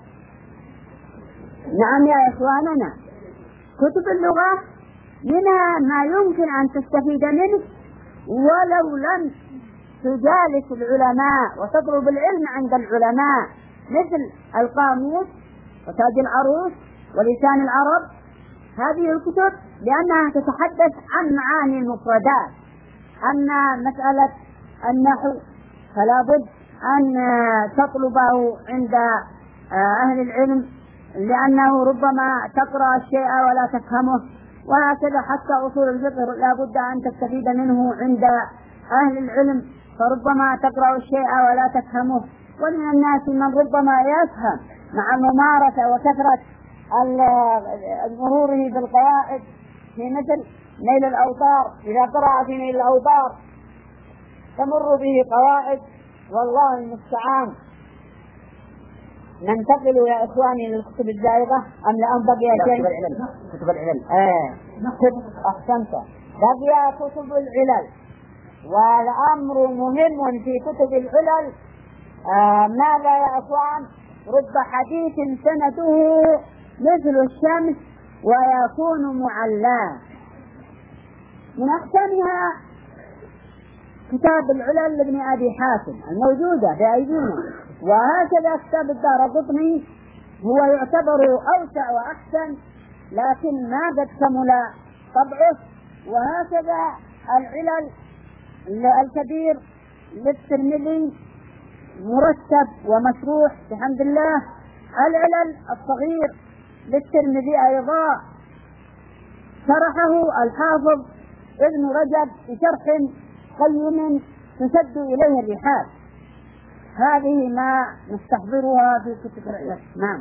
نعم يا إخواننا، كتب اللغة منها ما يمكن أن تستفيد منه ولو لم تجالس العلماء وتطلب العلم عند العلماء، مثل القاموس وتاج العروس ولسان العرب. هذه الكتب لأنها تتحدث عن معاني المفردات. أما مسألة النحو فلا بد أن تطلبه عند أهل العلم، لأنه ربما تقرأ الشيء ولا تفهمه، وهكذا حتى أصول الفقه لا بد أن تستفيد منه عند أهل العلم، فربما تقرأ الشيء ولا تفهمه. ومن الناس من ربما يفهم مع الممارسة وكثرة مروره بالقواعد، في مثل نيل الأوطار. إذا قرأ في نيل الأوطار تمر به قواعد، والله المستعان. ننتقل يا إخواني للكتب الزائغة أم لأن بقي شيء؟ كتب العلل. أحسنت. بقي كتب العلل، والأمر مهم في كتب العلل. ماذا يا إخوان؟ رب حديث سنده مثل الشمس ويكون معلاه. من أحسنها كتاب العلل لابن أبي حاتم الموجودة بأيدينا، وهكذا كتاب الدارقطني هو يعتبر أوسع وأحسن، لكن ما قد كمل طبعه. وهكذا العلل الكبير للترمذي مرتب ومشروح بحمد الله. العلل الصغير للترمذي أيضا شرحه الحافظ ابن رجب بشرح قيم تسد إليه الرحال. هذه ما نستحضرها في كتب العلل. نعم.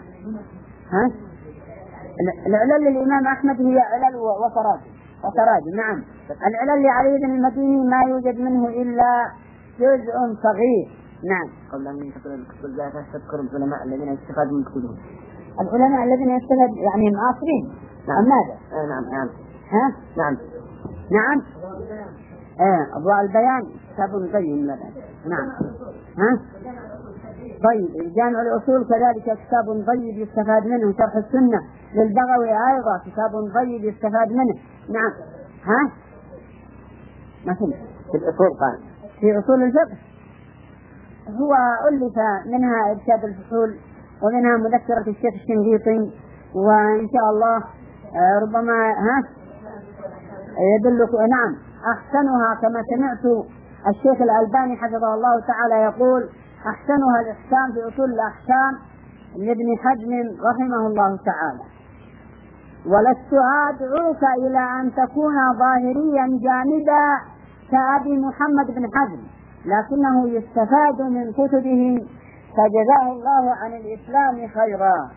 العلل للإمام أحمد هي علل وتراجم. نعم. العلل لعلي بن المديني ما يوجد منه إلا جزء صغير. نعم. قبل أن ينتقل الكتب الزائغة تذكر العلماء الذين يستفادوا من كتبهم. العلماء الذين يستفاد يعني معاصرين. نعم. ماذا؟ نعم. نعم. نعم. أضواء البيان كتاب قيم. نعم. طيب جامع الأصول كذلك كتاب طيب يستفاد منه. شرح السنة للبغوي أيضا كتاب طيب يستفاد منه. نعم. ها؟ ما في الأصول قال في أصول الفقه هو ألف منها إرشاد الفصول ومنها مذكرة الشيخ الشنقيطي، وإن شاء الله ربما يدلك. نعم أحسنها كما سمعت الشيخ الألباني حفظه الله تعالى يقول أحسنها الإحكام في أصول الأحكام لابن حزم رحمه الله تعالى. ولست أدعوك إلى أن تكون ظاهريا جامدا كأبي محمد بن حزم، لكنه يستفاد من كتبه فجزاه الله عن الإسلام خيرا.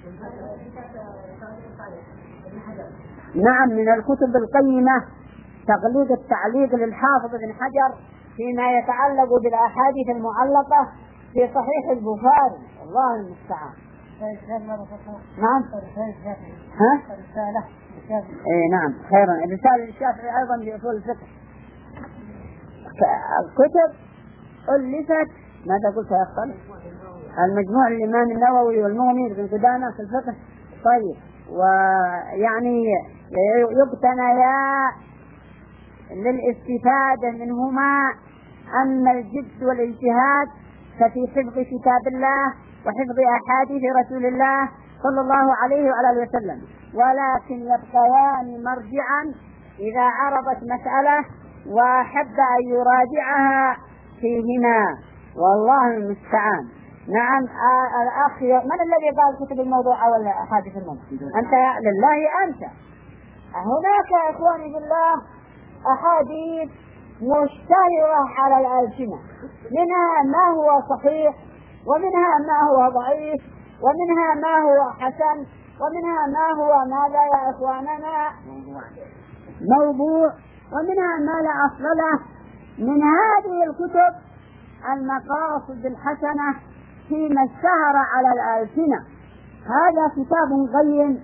نعم من الكتب القيمة تغليظ التعليق للحافظ بن حجر فيما يتعلق بالأحاديث المعلقة في صحيح البخاري. الله المستعان. نعم. ها؟ نعم خيرا. رسالة الشافعي أيضا في أصول الفقه. كتب ألفت ماذا قلت يا أخي؟ المجموع للإمام النووي والمغني بن قدامة في الفقه. طيب ويعني يقتنيا للاستفادة منهما أن الجد والاجتهاد ففي حفظ كتاب الله وحفظ أحاديث رسول الله صلى الله عليه وعلى وسلم، ولكن يبقيان مرجعا إذا عرضت مسألة وحب أن يراجعها فيهما، والله المستعان. نعم الأخ من الذي قال كتب الموضوع ولا أحاديث الموضوع؟ أنت لله أنت. هناك يا إخواني بالله أحاديث مشتهرة على الألسنة، منها ما هو صحيح ومنها ما هو ضعيف ومنها ما هو حسن ومنها ما هو ماذا يا إخواننا موضوع ومنها ما لا أصل له. من هذه الكتب المقاصد الحسنة فيما اشتهر على الألسنة. هذا كتاب قيم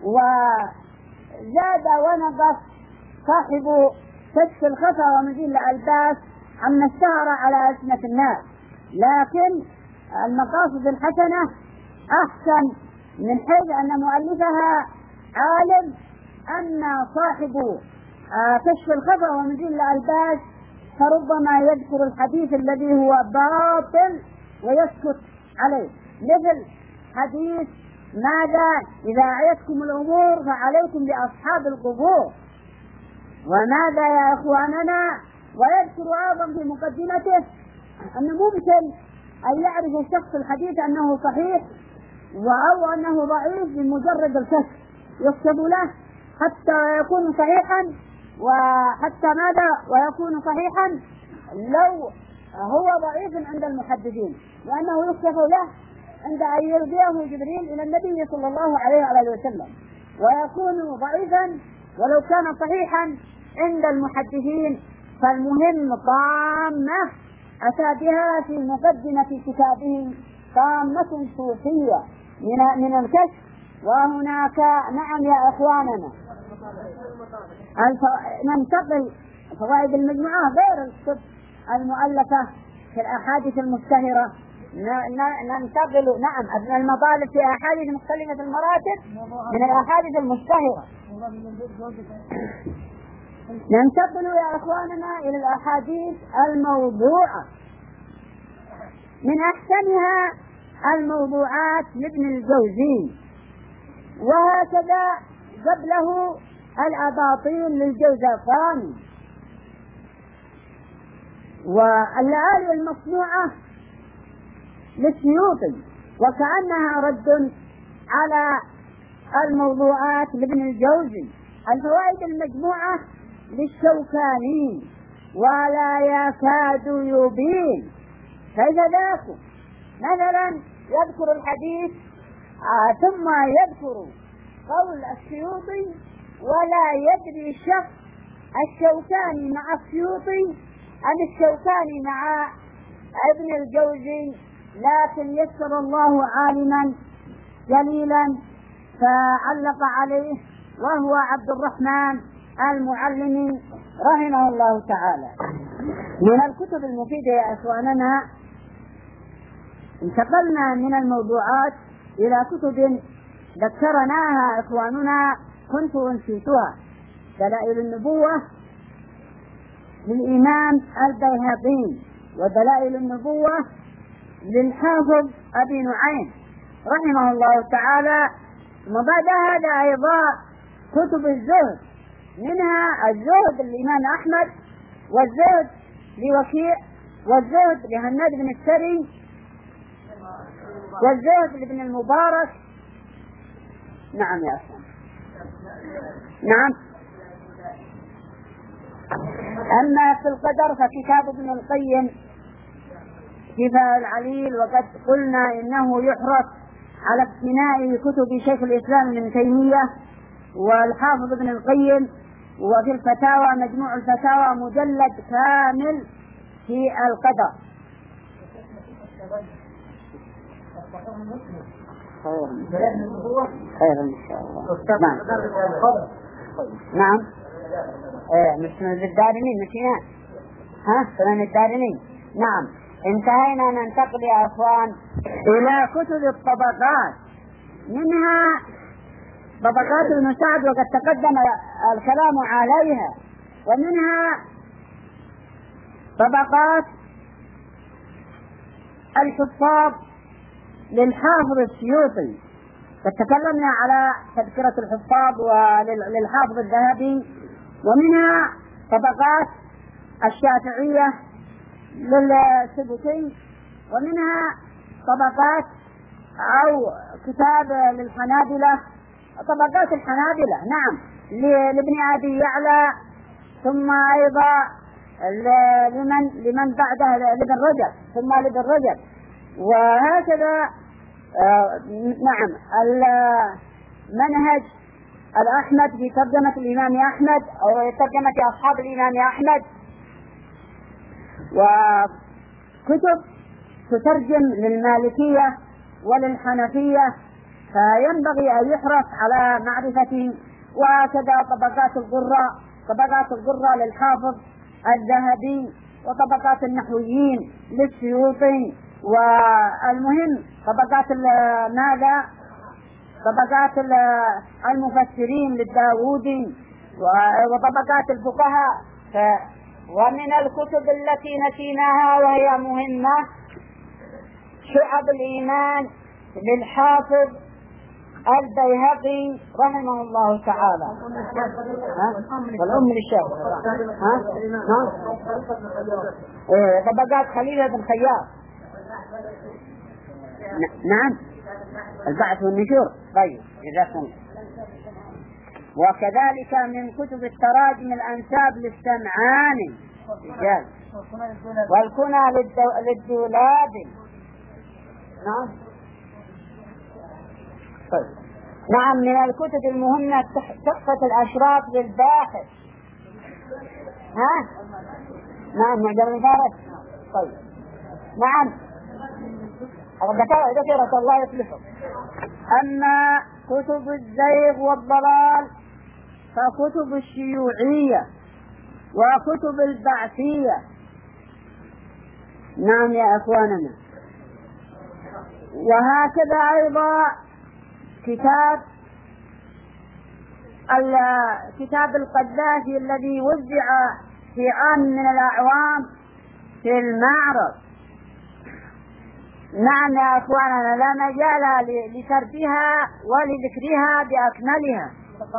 وزاد ونقص صاحب كشف الخفا ومزيل الألباس عما اشتهر على ألسنة الناس، لكن المقاصد الحسنة أحسن من حيث أن مؤلفها عالم، أن صاحب كشف الخفا ومزيل الألباس فربما يذكر الحديث الذي هو باطل ويسكت عليه، مثل حديث ماذا إذا عيتكم الأمور فعليكم بأصحاب القبور، وماذا يا إخواننا. ويذكر أيضا في مقدمته أن ممكن أن يعرف الشخص الحديث أنه صحيح أو أنه ضعيف بمجرد الكشف، يكتب له حتى يكون صحيحا، وحتى ماذا ويكون صحيحا لو هو ضعيف عند المحدثين، لأنه يكشف له عند أن يلقيه جبريل إلى النبي صلى الله عليه وآله وسلم، ويكون ضعيفا ولو كان صحيحا عند المحدثين. فالمهم طامة أتى بها في مقدمة كتابه، طامة صوفية من الكشف. وهناك نعم يا إخواننا ننتقل فوائد المجموعة غير الكتب المؤلفة في الأحاديث المشتهرة، ننتقل نعم المطالب في أحاديث مختلفة المراتب من الأحاديث المشتهرة. ننتقل يا إخواننا إلى الأحاديث الموضوعة. من أحسنها الموضوعات لابن الجوزي، وهكذا قبله الأباطيل للجوزقاني، واللآلئ المصنوعة للسيوطي، وكأنها رد على الموضوعات لابن الجوزي. الفوائد المجموعة للشوكاني ولا يكاد يبين. كيف ذاك؟ مثلا يذكر الحديث ثم يذكر قول السيوطي ولا يدري الشخص الشوكاني مع السيوطي أم الشوكاني مع ابن الجوزي، لكن يسر الله عالما جليلا فعلق عليه، وهو عبد الرحمن المعلمي رحمه الله تعالى. من الكتب المفيدة يا إخواننا انتقلنا من الموضوعات إلى كتب ذكرناها إخواننا كنت أنسيتها. دلائل النبوة للإمام البيهقي، ودلائل النبوة للحافظ أبي نعيم رحمه الله تعالى. وبعد هذا أيضا كتب الزهد، منها الزهد للإمام أحمد، والزهد لوكيع، والزهد لهناد بن السري، والزهد لابن المبارك. نعم يا أخوان. نعم. أما في القدر فكتاب ابن القيم كفاء العليل، وقد قلنا إنه يحرص على اقتناء كتب شيخ الإسلام ابن تيمية والحافظ ابن القيم. وفي الفتاوى مجموع الفتاوى مجلد كامل في القدر. خير إن شاء الله. نعم. مش من الدارمين نسينا. سنن الدارمين. نعم. انتهينا. ننتقل يا أخوان إلى كتب الطبقات، منها طبقات ابن سعد وقد تقدم الكلام عليها، ومنها طبقات الحفاظ للحافظ السيوطي، فتكلمنا على تذكرة الحفاظ وللحافظ الذهبي. ومنها طبقات الشافعية للسبكي، ومنها طبقات أو كتاب للحنابلة، طبقات الحنابلة نعم لابن أبي يعلى، ثم أيضا لمن بعده لابن رجب، ثم لابن رجب، وهكذا. نعم. المنهج الأحمد في ترجمة الإمام أحمد أو ترجمة أصحاب الإمام أحمد، وكتب تترجم للمالكية وللحنفية، فينبغي أن يحرص على معرفة. وكذا طبقات القراء للحافظ الذهبي، وطبقات النحويين للسيوطي، والمهم طبقات المفسرين للداودي، وطبقات الفقهاء. ومن الكتب التي نسيناها وهي مهمة شعب الإيمان للحافظ البيهقي رحمه الله تعالى. والأم للشيخ. طبقات خليل بن خياط. نعم. البعث والنشور. طيب جزاكم الله. وكذلك من كتب التراجم الأنساب للسمعاني رجال، والكنى للدولاب. نعم. طيب. نعم. من الكتب المهمة تحفة الأشراف للباحث. نعم. معجم الفارس. طيب. نعم. ذكرت الله يصلحه. أما كتب الزيغ والضلال فكتب الشيوعية وكتب البعثية. نعم يا أخواننا. وهكذا أيضا كتاب القذافي الذي وزع في عام من الأعوام في المعرض. نعم يا أخواننا. لا مجال لسردها ولذكرها بأكملها.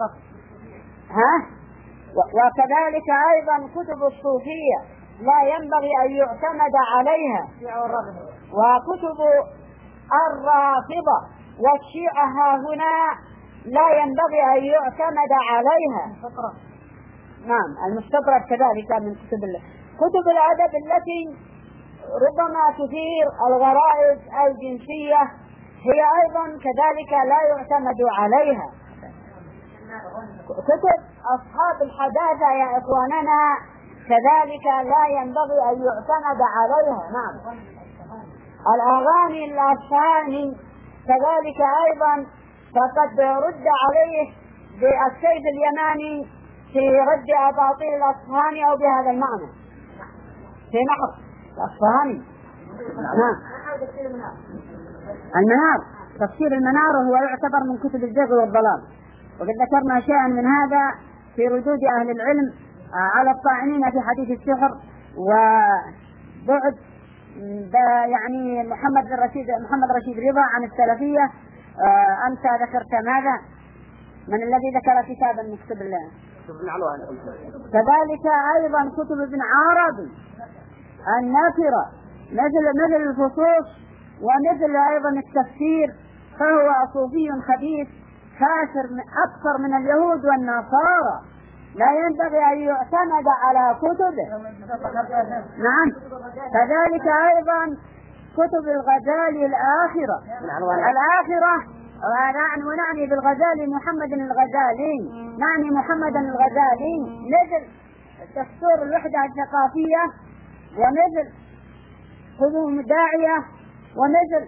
وكذلك أيضا كتب الصوفية لا ينبغي أن يعتمد عليها، وكتب الرافضة والشيعة ها هنا لا ينبغي أن يعتمد عليها. نعم. المستطرد كذلك من كتب الأدب التي ربما تثير الغرائز الجنسية هي أيضا كذلك لا يعتمد عليها. كتب أصحاب الحداثة يا إخواننا كذلك لا ينبغي أن يعتمد عليها. نعم. الأغاني الأصفهاني كذلك أيضا فقد رد عليه بالسيف اليماني في رد أباطيل الأصفهاني أو بهذا المعنى في نحر الأصفهاني. نعم. المنار، تفسير المنار هو يعتبر من كتب الزيغ والضلال، وقد ذكرنا شيئا من هذا في ردود أهل العلم على الطاعنين في حديث السحر وبعد يعني محمد رشيد رضا عن السلفية. أنت ذكرت ماذا؟ من الذي ذكر كتابا من كتب الله؟ كذلك أيضا كتب ابن عربي النافرة مثل الفصوص ومثل أيضا التفسير، فهو صوفي خبيث كافر أكثر من اليهود والنصارى، لا ينبغي أن يعتمد على كتبه. نعم، كذلك أيضا كتب الغزالي الآخرة ونعني بالغزالي محمد الغزالي، نعني محمدا الغزالي، مثل دستور الوحدة الثقافية، ومثل خذوهم داعية، ومثل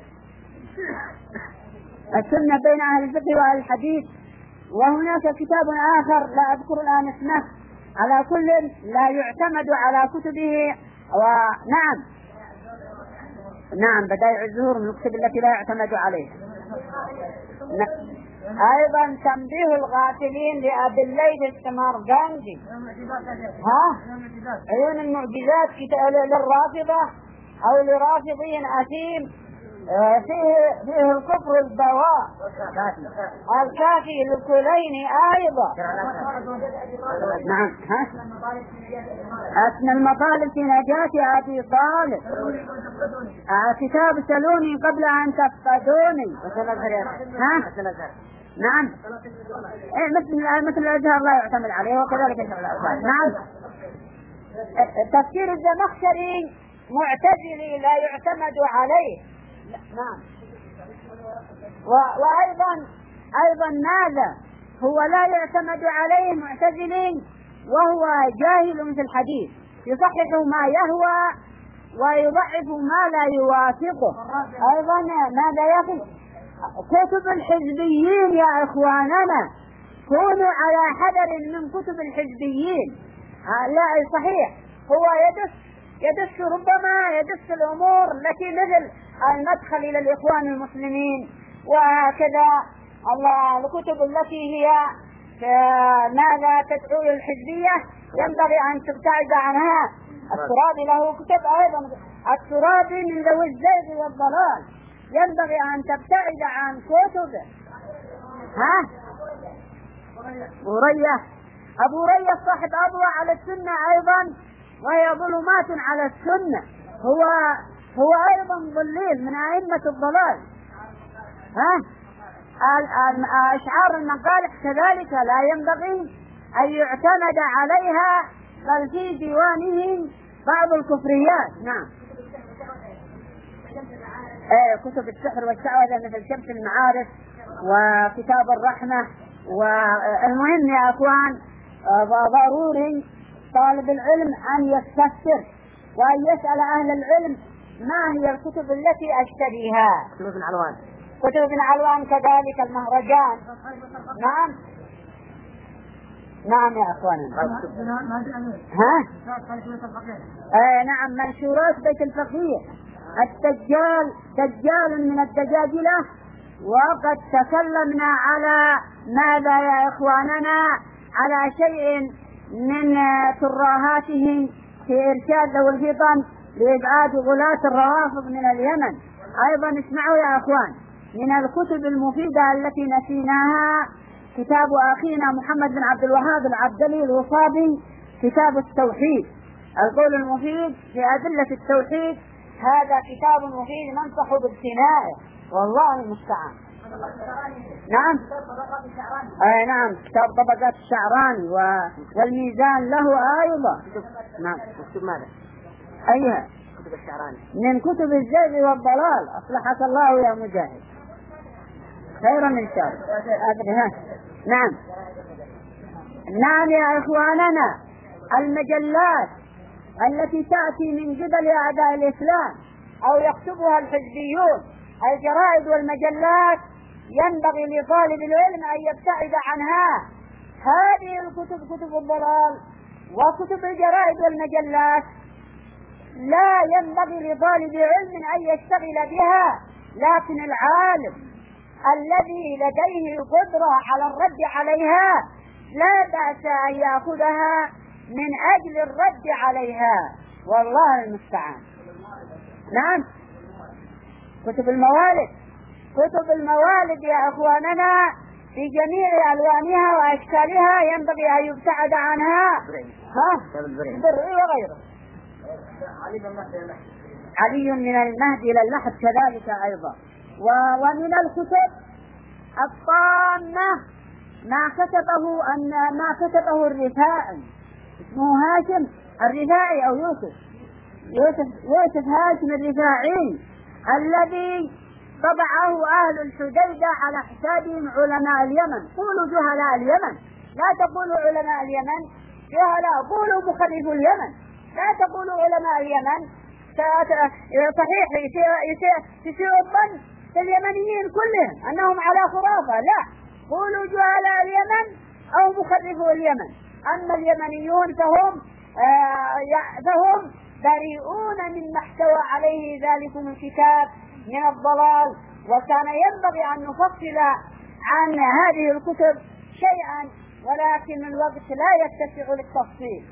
السنة بين أهل الفقه وأهل الحديث. وهناك كتاب آخر لا أذكر الآن اسمه. على كل لا يعتمد على كتبه. نعم بدائع الزهور من الكتب التي لا يعتمد عليها. أيضا تنبيه الغافلين لأبي الليث السمرقندي، عيون المعجزات للرافضة أو لرافضين أثيم، فيه الكفر البواء الكافي للكلين أيضا. نعم، أثنى المطالب في نجاة أبي طالب، كتاب سلوني قبل أن تفقدوني. نعم، مثل الأزهر لا يعتمد عليه، وكذلك نعم. تفسير الزمخشري معتزلي لا يعتمد عليه. نعم. وأيضا ماذا هو لا يعتمد عليه معتزلين، وهو جاهل في الحديث، يصحح ما يهوى ويضعف ما لا يوافقه. أيضا ماذا يقول؟ كتب الحزبيين يا إخواننا، كونوا على حذر من كتب الحزبيين. لا صحيح، هو ربما يدس الأمور التي مثل المدخل إلى الإخوان المسلمين، وهكذا الكتب التي هي ماذا تدعو للحزبية ينبغي أن تبتعد عنها. الترابي له كتب أيضا، الترابي من ذوي الزيغ والضلال، ينبغي أن تبتعد عن كتبه. أبو رية صاحب أضوى على السنة أيضا، وهي ظلمات على السنة، هو أيضا ضليل من أئمة الضلال. أشعار المقالح كذلك لا ينبغي أن يعتمد عليها، بل في ديوانه بعض الكفريات. نعم، كتب السحر والشعوذة مثل شمس المعارف وكتاب الرحمة. والمهم يا أخوان، ضروري طالب العلم أن يستفسر وأن يسأل أهل العلم ما هي الكتب التي أشتريها. كتب ابن علوان كذلك المهرجان. نعم يا أخوانا. نعم، منشورات بيت الفقيه. الدجال دجال من الدجاجلة، وقد تكلمنا على ماذا يا إخواننا، على شيء من تراهاتهم في إرشاد ذوي الفطن لإبعاد غلاة الروافض من اليمن. أيضا اسمعوا يا أخوان، من الكتب المفيدة التي نسيناها كتاب أخينا محمد بن عبد الوهاب العبدلي الوصابي، كتاب التوحيد، القول المفيد في أدلة التوحيد. هذا كتاب مفيد ننصح باقتنائه، والله المستعان. نعم، نعم، كتاب طبقات الشعراني والميزان له أيضا. نعم، كتب ماذا؟ أيها كتب الشعراني من كتب الزيغ والضلال. أصلحك الله يا مجاهد، خيرا إن شاء الله. نعم يا إخواننا، المجلات التي تأتي من قبل أعداء الإسلام أو يكتبها الحزبيون، الجرائد والمجلات، ينبغي لطالب العلم أن يبتعد عنها. هذه الكتب كتب الضلال، وكتب الجرائد والمجلات لا ينبغي لطالب علم أن يشتغل بها، لكن العالم الذي لديه قدرة على الرد عليها لا بأس أن يأخذها من أجل الرد عليها، والله المستعان. نعم، كتب الموالد يا أخواننا في جميع ألوانها وأشكالها ينبغي أن يبتعد عنها البرعي وغيره. علي من المهد إلى اللحد كذلك أيضا. ومن الكتب الطامة ما كتبه الرفاعي، اسمه هاشم الرفاعي أو يوسف هاشم الرفاعي، الذي طبعه أهل الحديدة على حسابهم علماء اليمن. قولوا جهلاء اليمن، لا تقولوا علماء اليمن، جهلاء، قولوا مخرجوا اليمن، لا تقولوا علماء اليمن. صحيح يصير الظن في اليمنيين كلهم أنهم على خرافة، لا، قولوا جهلاء اليمن أو مخرجوا اليمن. أما اليمنيون فهم بريئون مما احتوى عليه ذلكم الكتاب من الضلال، وكان ينبغي أن نفصل عن هذه الكتب شيئا، ولكن الوقت لا يتسع للتفصيل.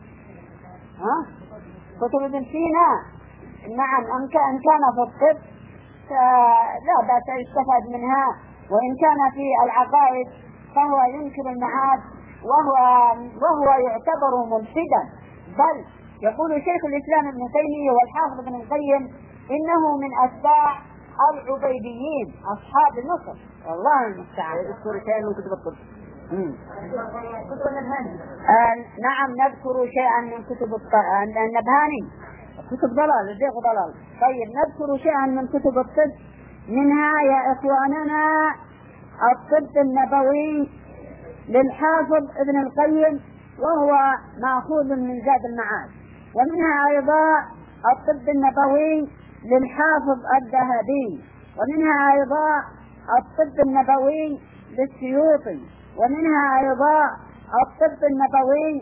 كتب ابن سينا، نعم، إن كان في الطب لا بأس يستفاد منها، وإن كان في العقائد فهو ينكر المعاد وهو يعتبر ملحدا. بل يقول شيخ الإسلام ابن تيمية والحافظ ابن القيم إنه من أتباع العبيديين أصحاب النصر، والله المستعان. نعم، نذكر شيئا من كتب النبهاني، كتب ضلال، زيغ ضلال. طيب، نذكر شيئا من كتب الطب. منها يا إخواننا الطب النبوي للحافظ ابن القيم، وهو مأخوذ من زاد المعاد. ومنها أيضا الطب النبوي للحافظ الذهبي، ومنها أيضا الطب النبوي للسيوطي، ومنها أيضا الطب النبوي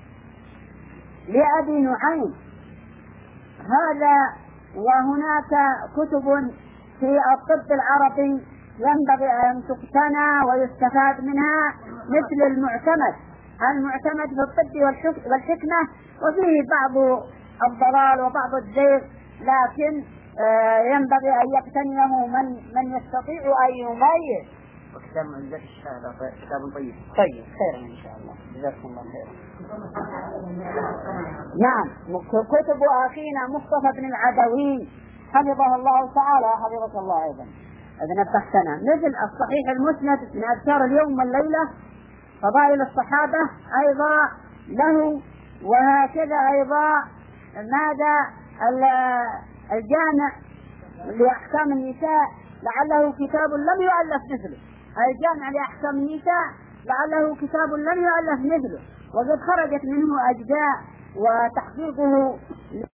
لأبي نعيم. هذا. وهناك كتب في الطب العربي ينبغي أن تقتنى ويستفاد منها، مثل المعتمد في الطب والحكمة، وفيه بعض الضلال وبعض الزيغ، لكن ينبغي أن يقتنيه من يستطيع أن يميز. وكتاب منزل الشهادة كتاب طيب. خير إن شاء الله، جزاكم الله خيرا. نعم، كتب أخينا مصطفى بن العدوي حفظه الله تعالى، حفظك الله أيضا إذا نبحثنا، مثل الصحيح المسند من أذكار اليوم والليلة، فضائل الصحابة أيضا له، وهكذا أيضا ماذا الجامع لأحكام النساء لعله كتاب لم يؤلف مثله، الجامع لأحكام النساء لعله كتاب لم يؤلف مثله، وقد خرجت منه أجزاء وتحقيقه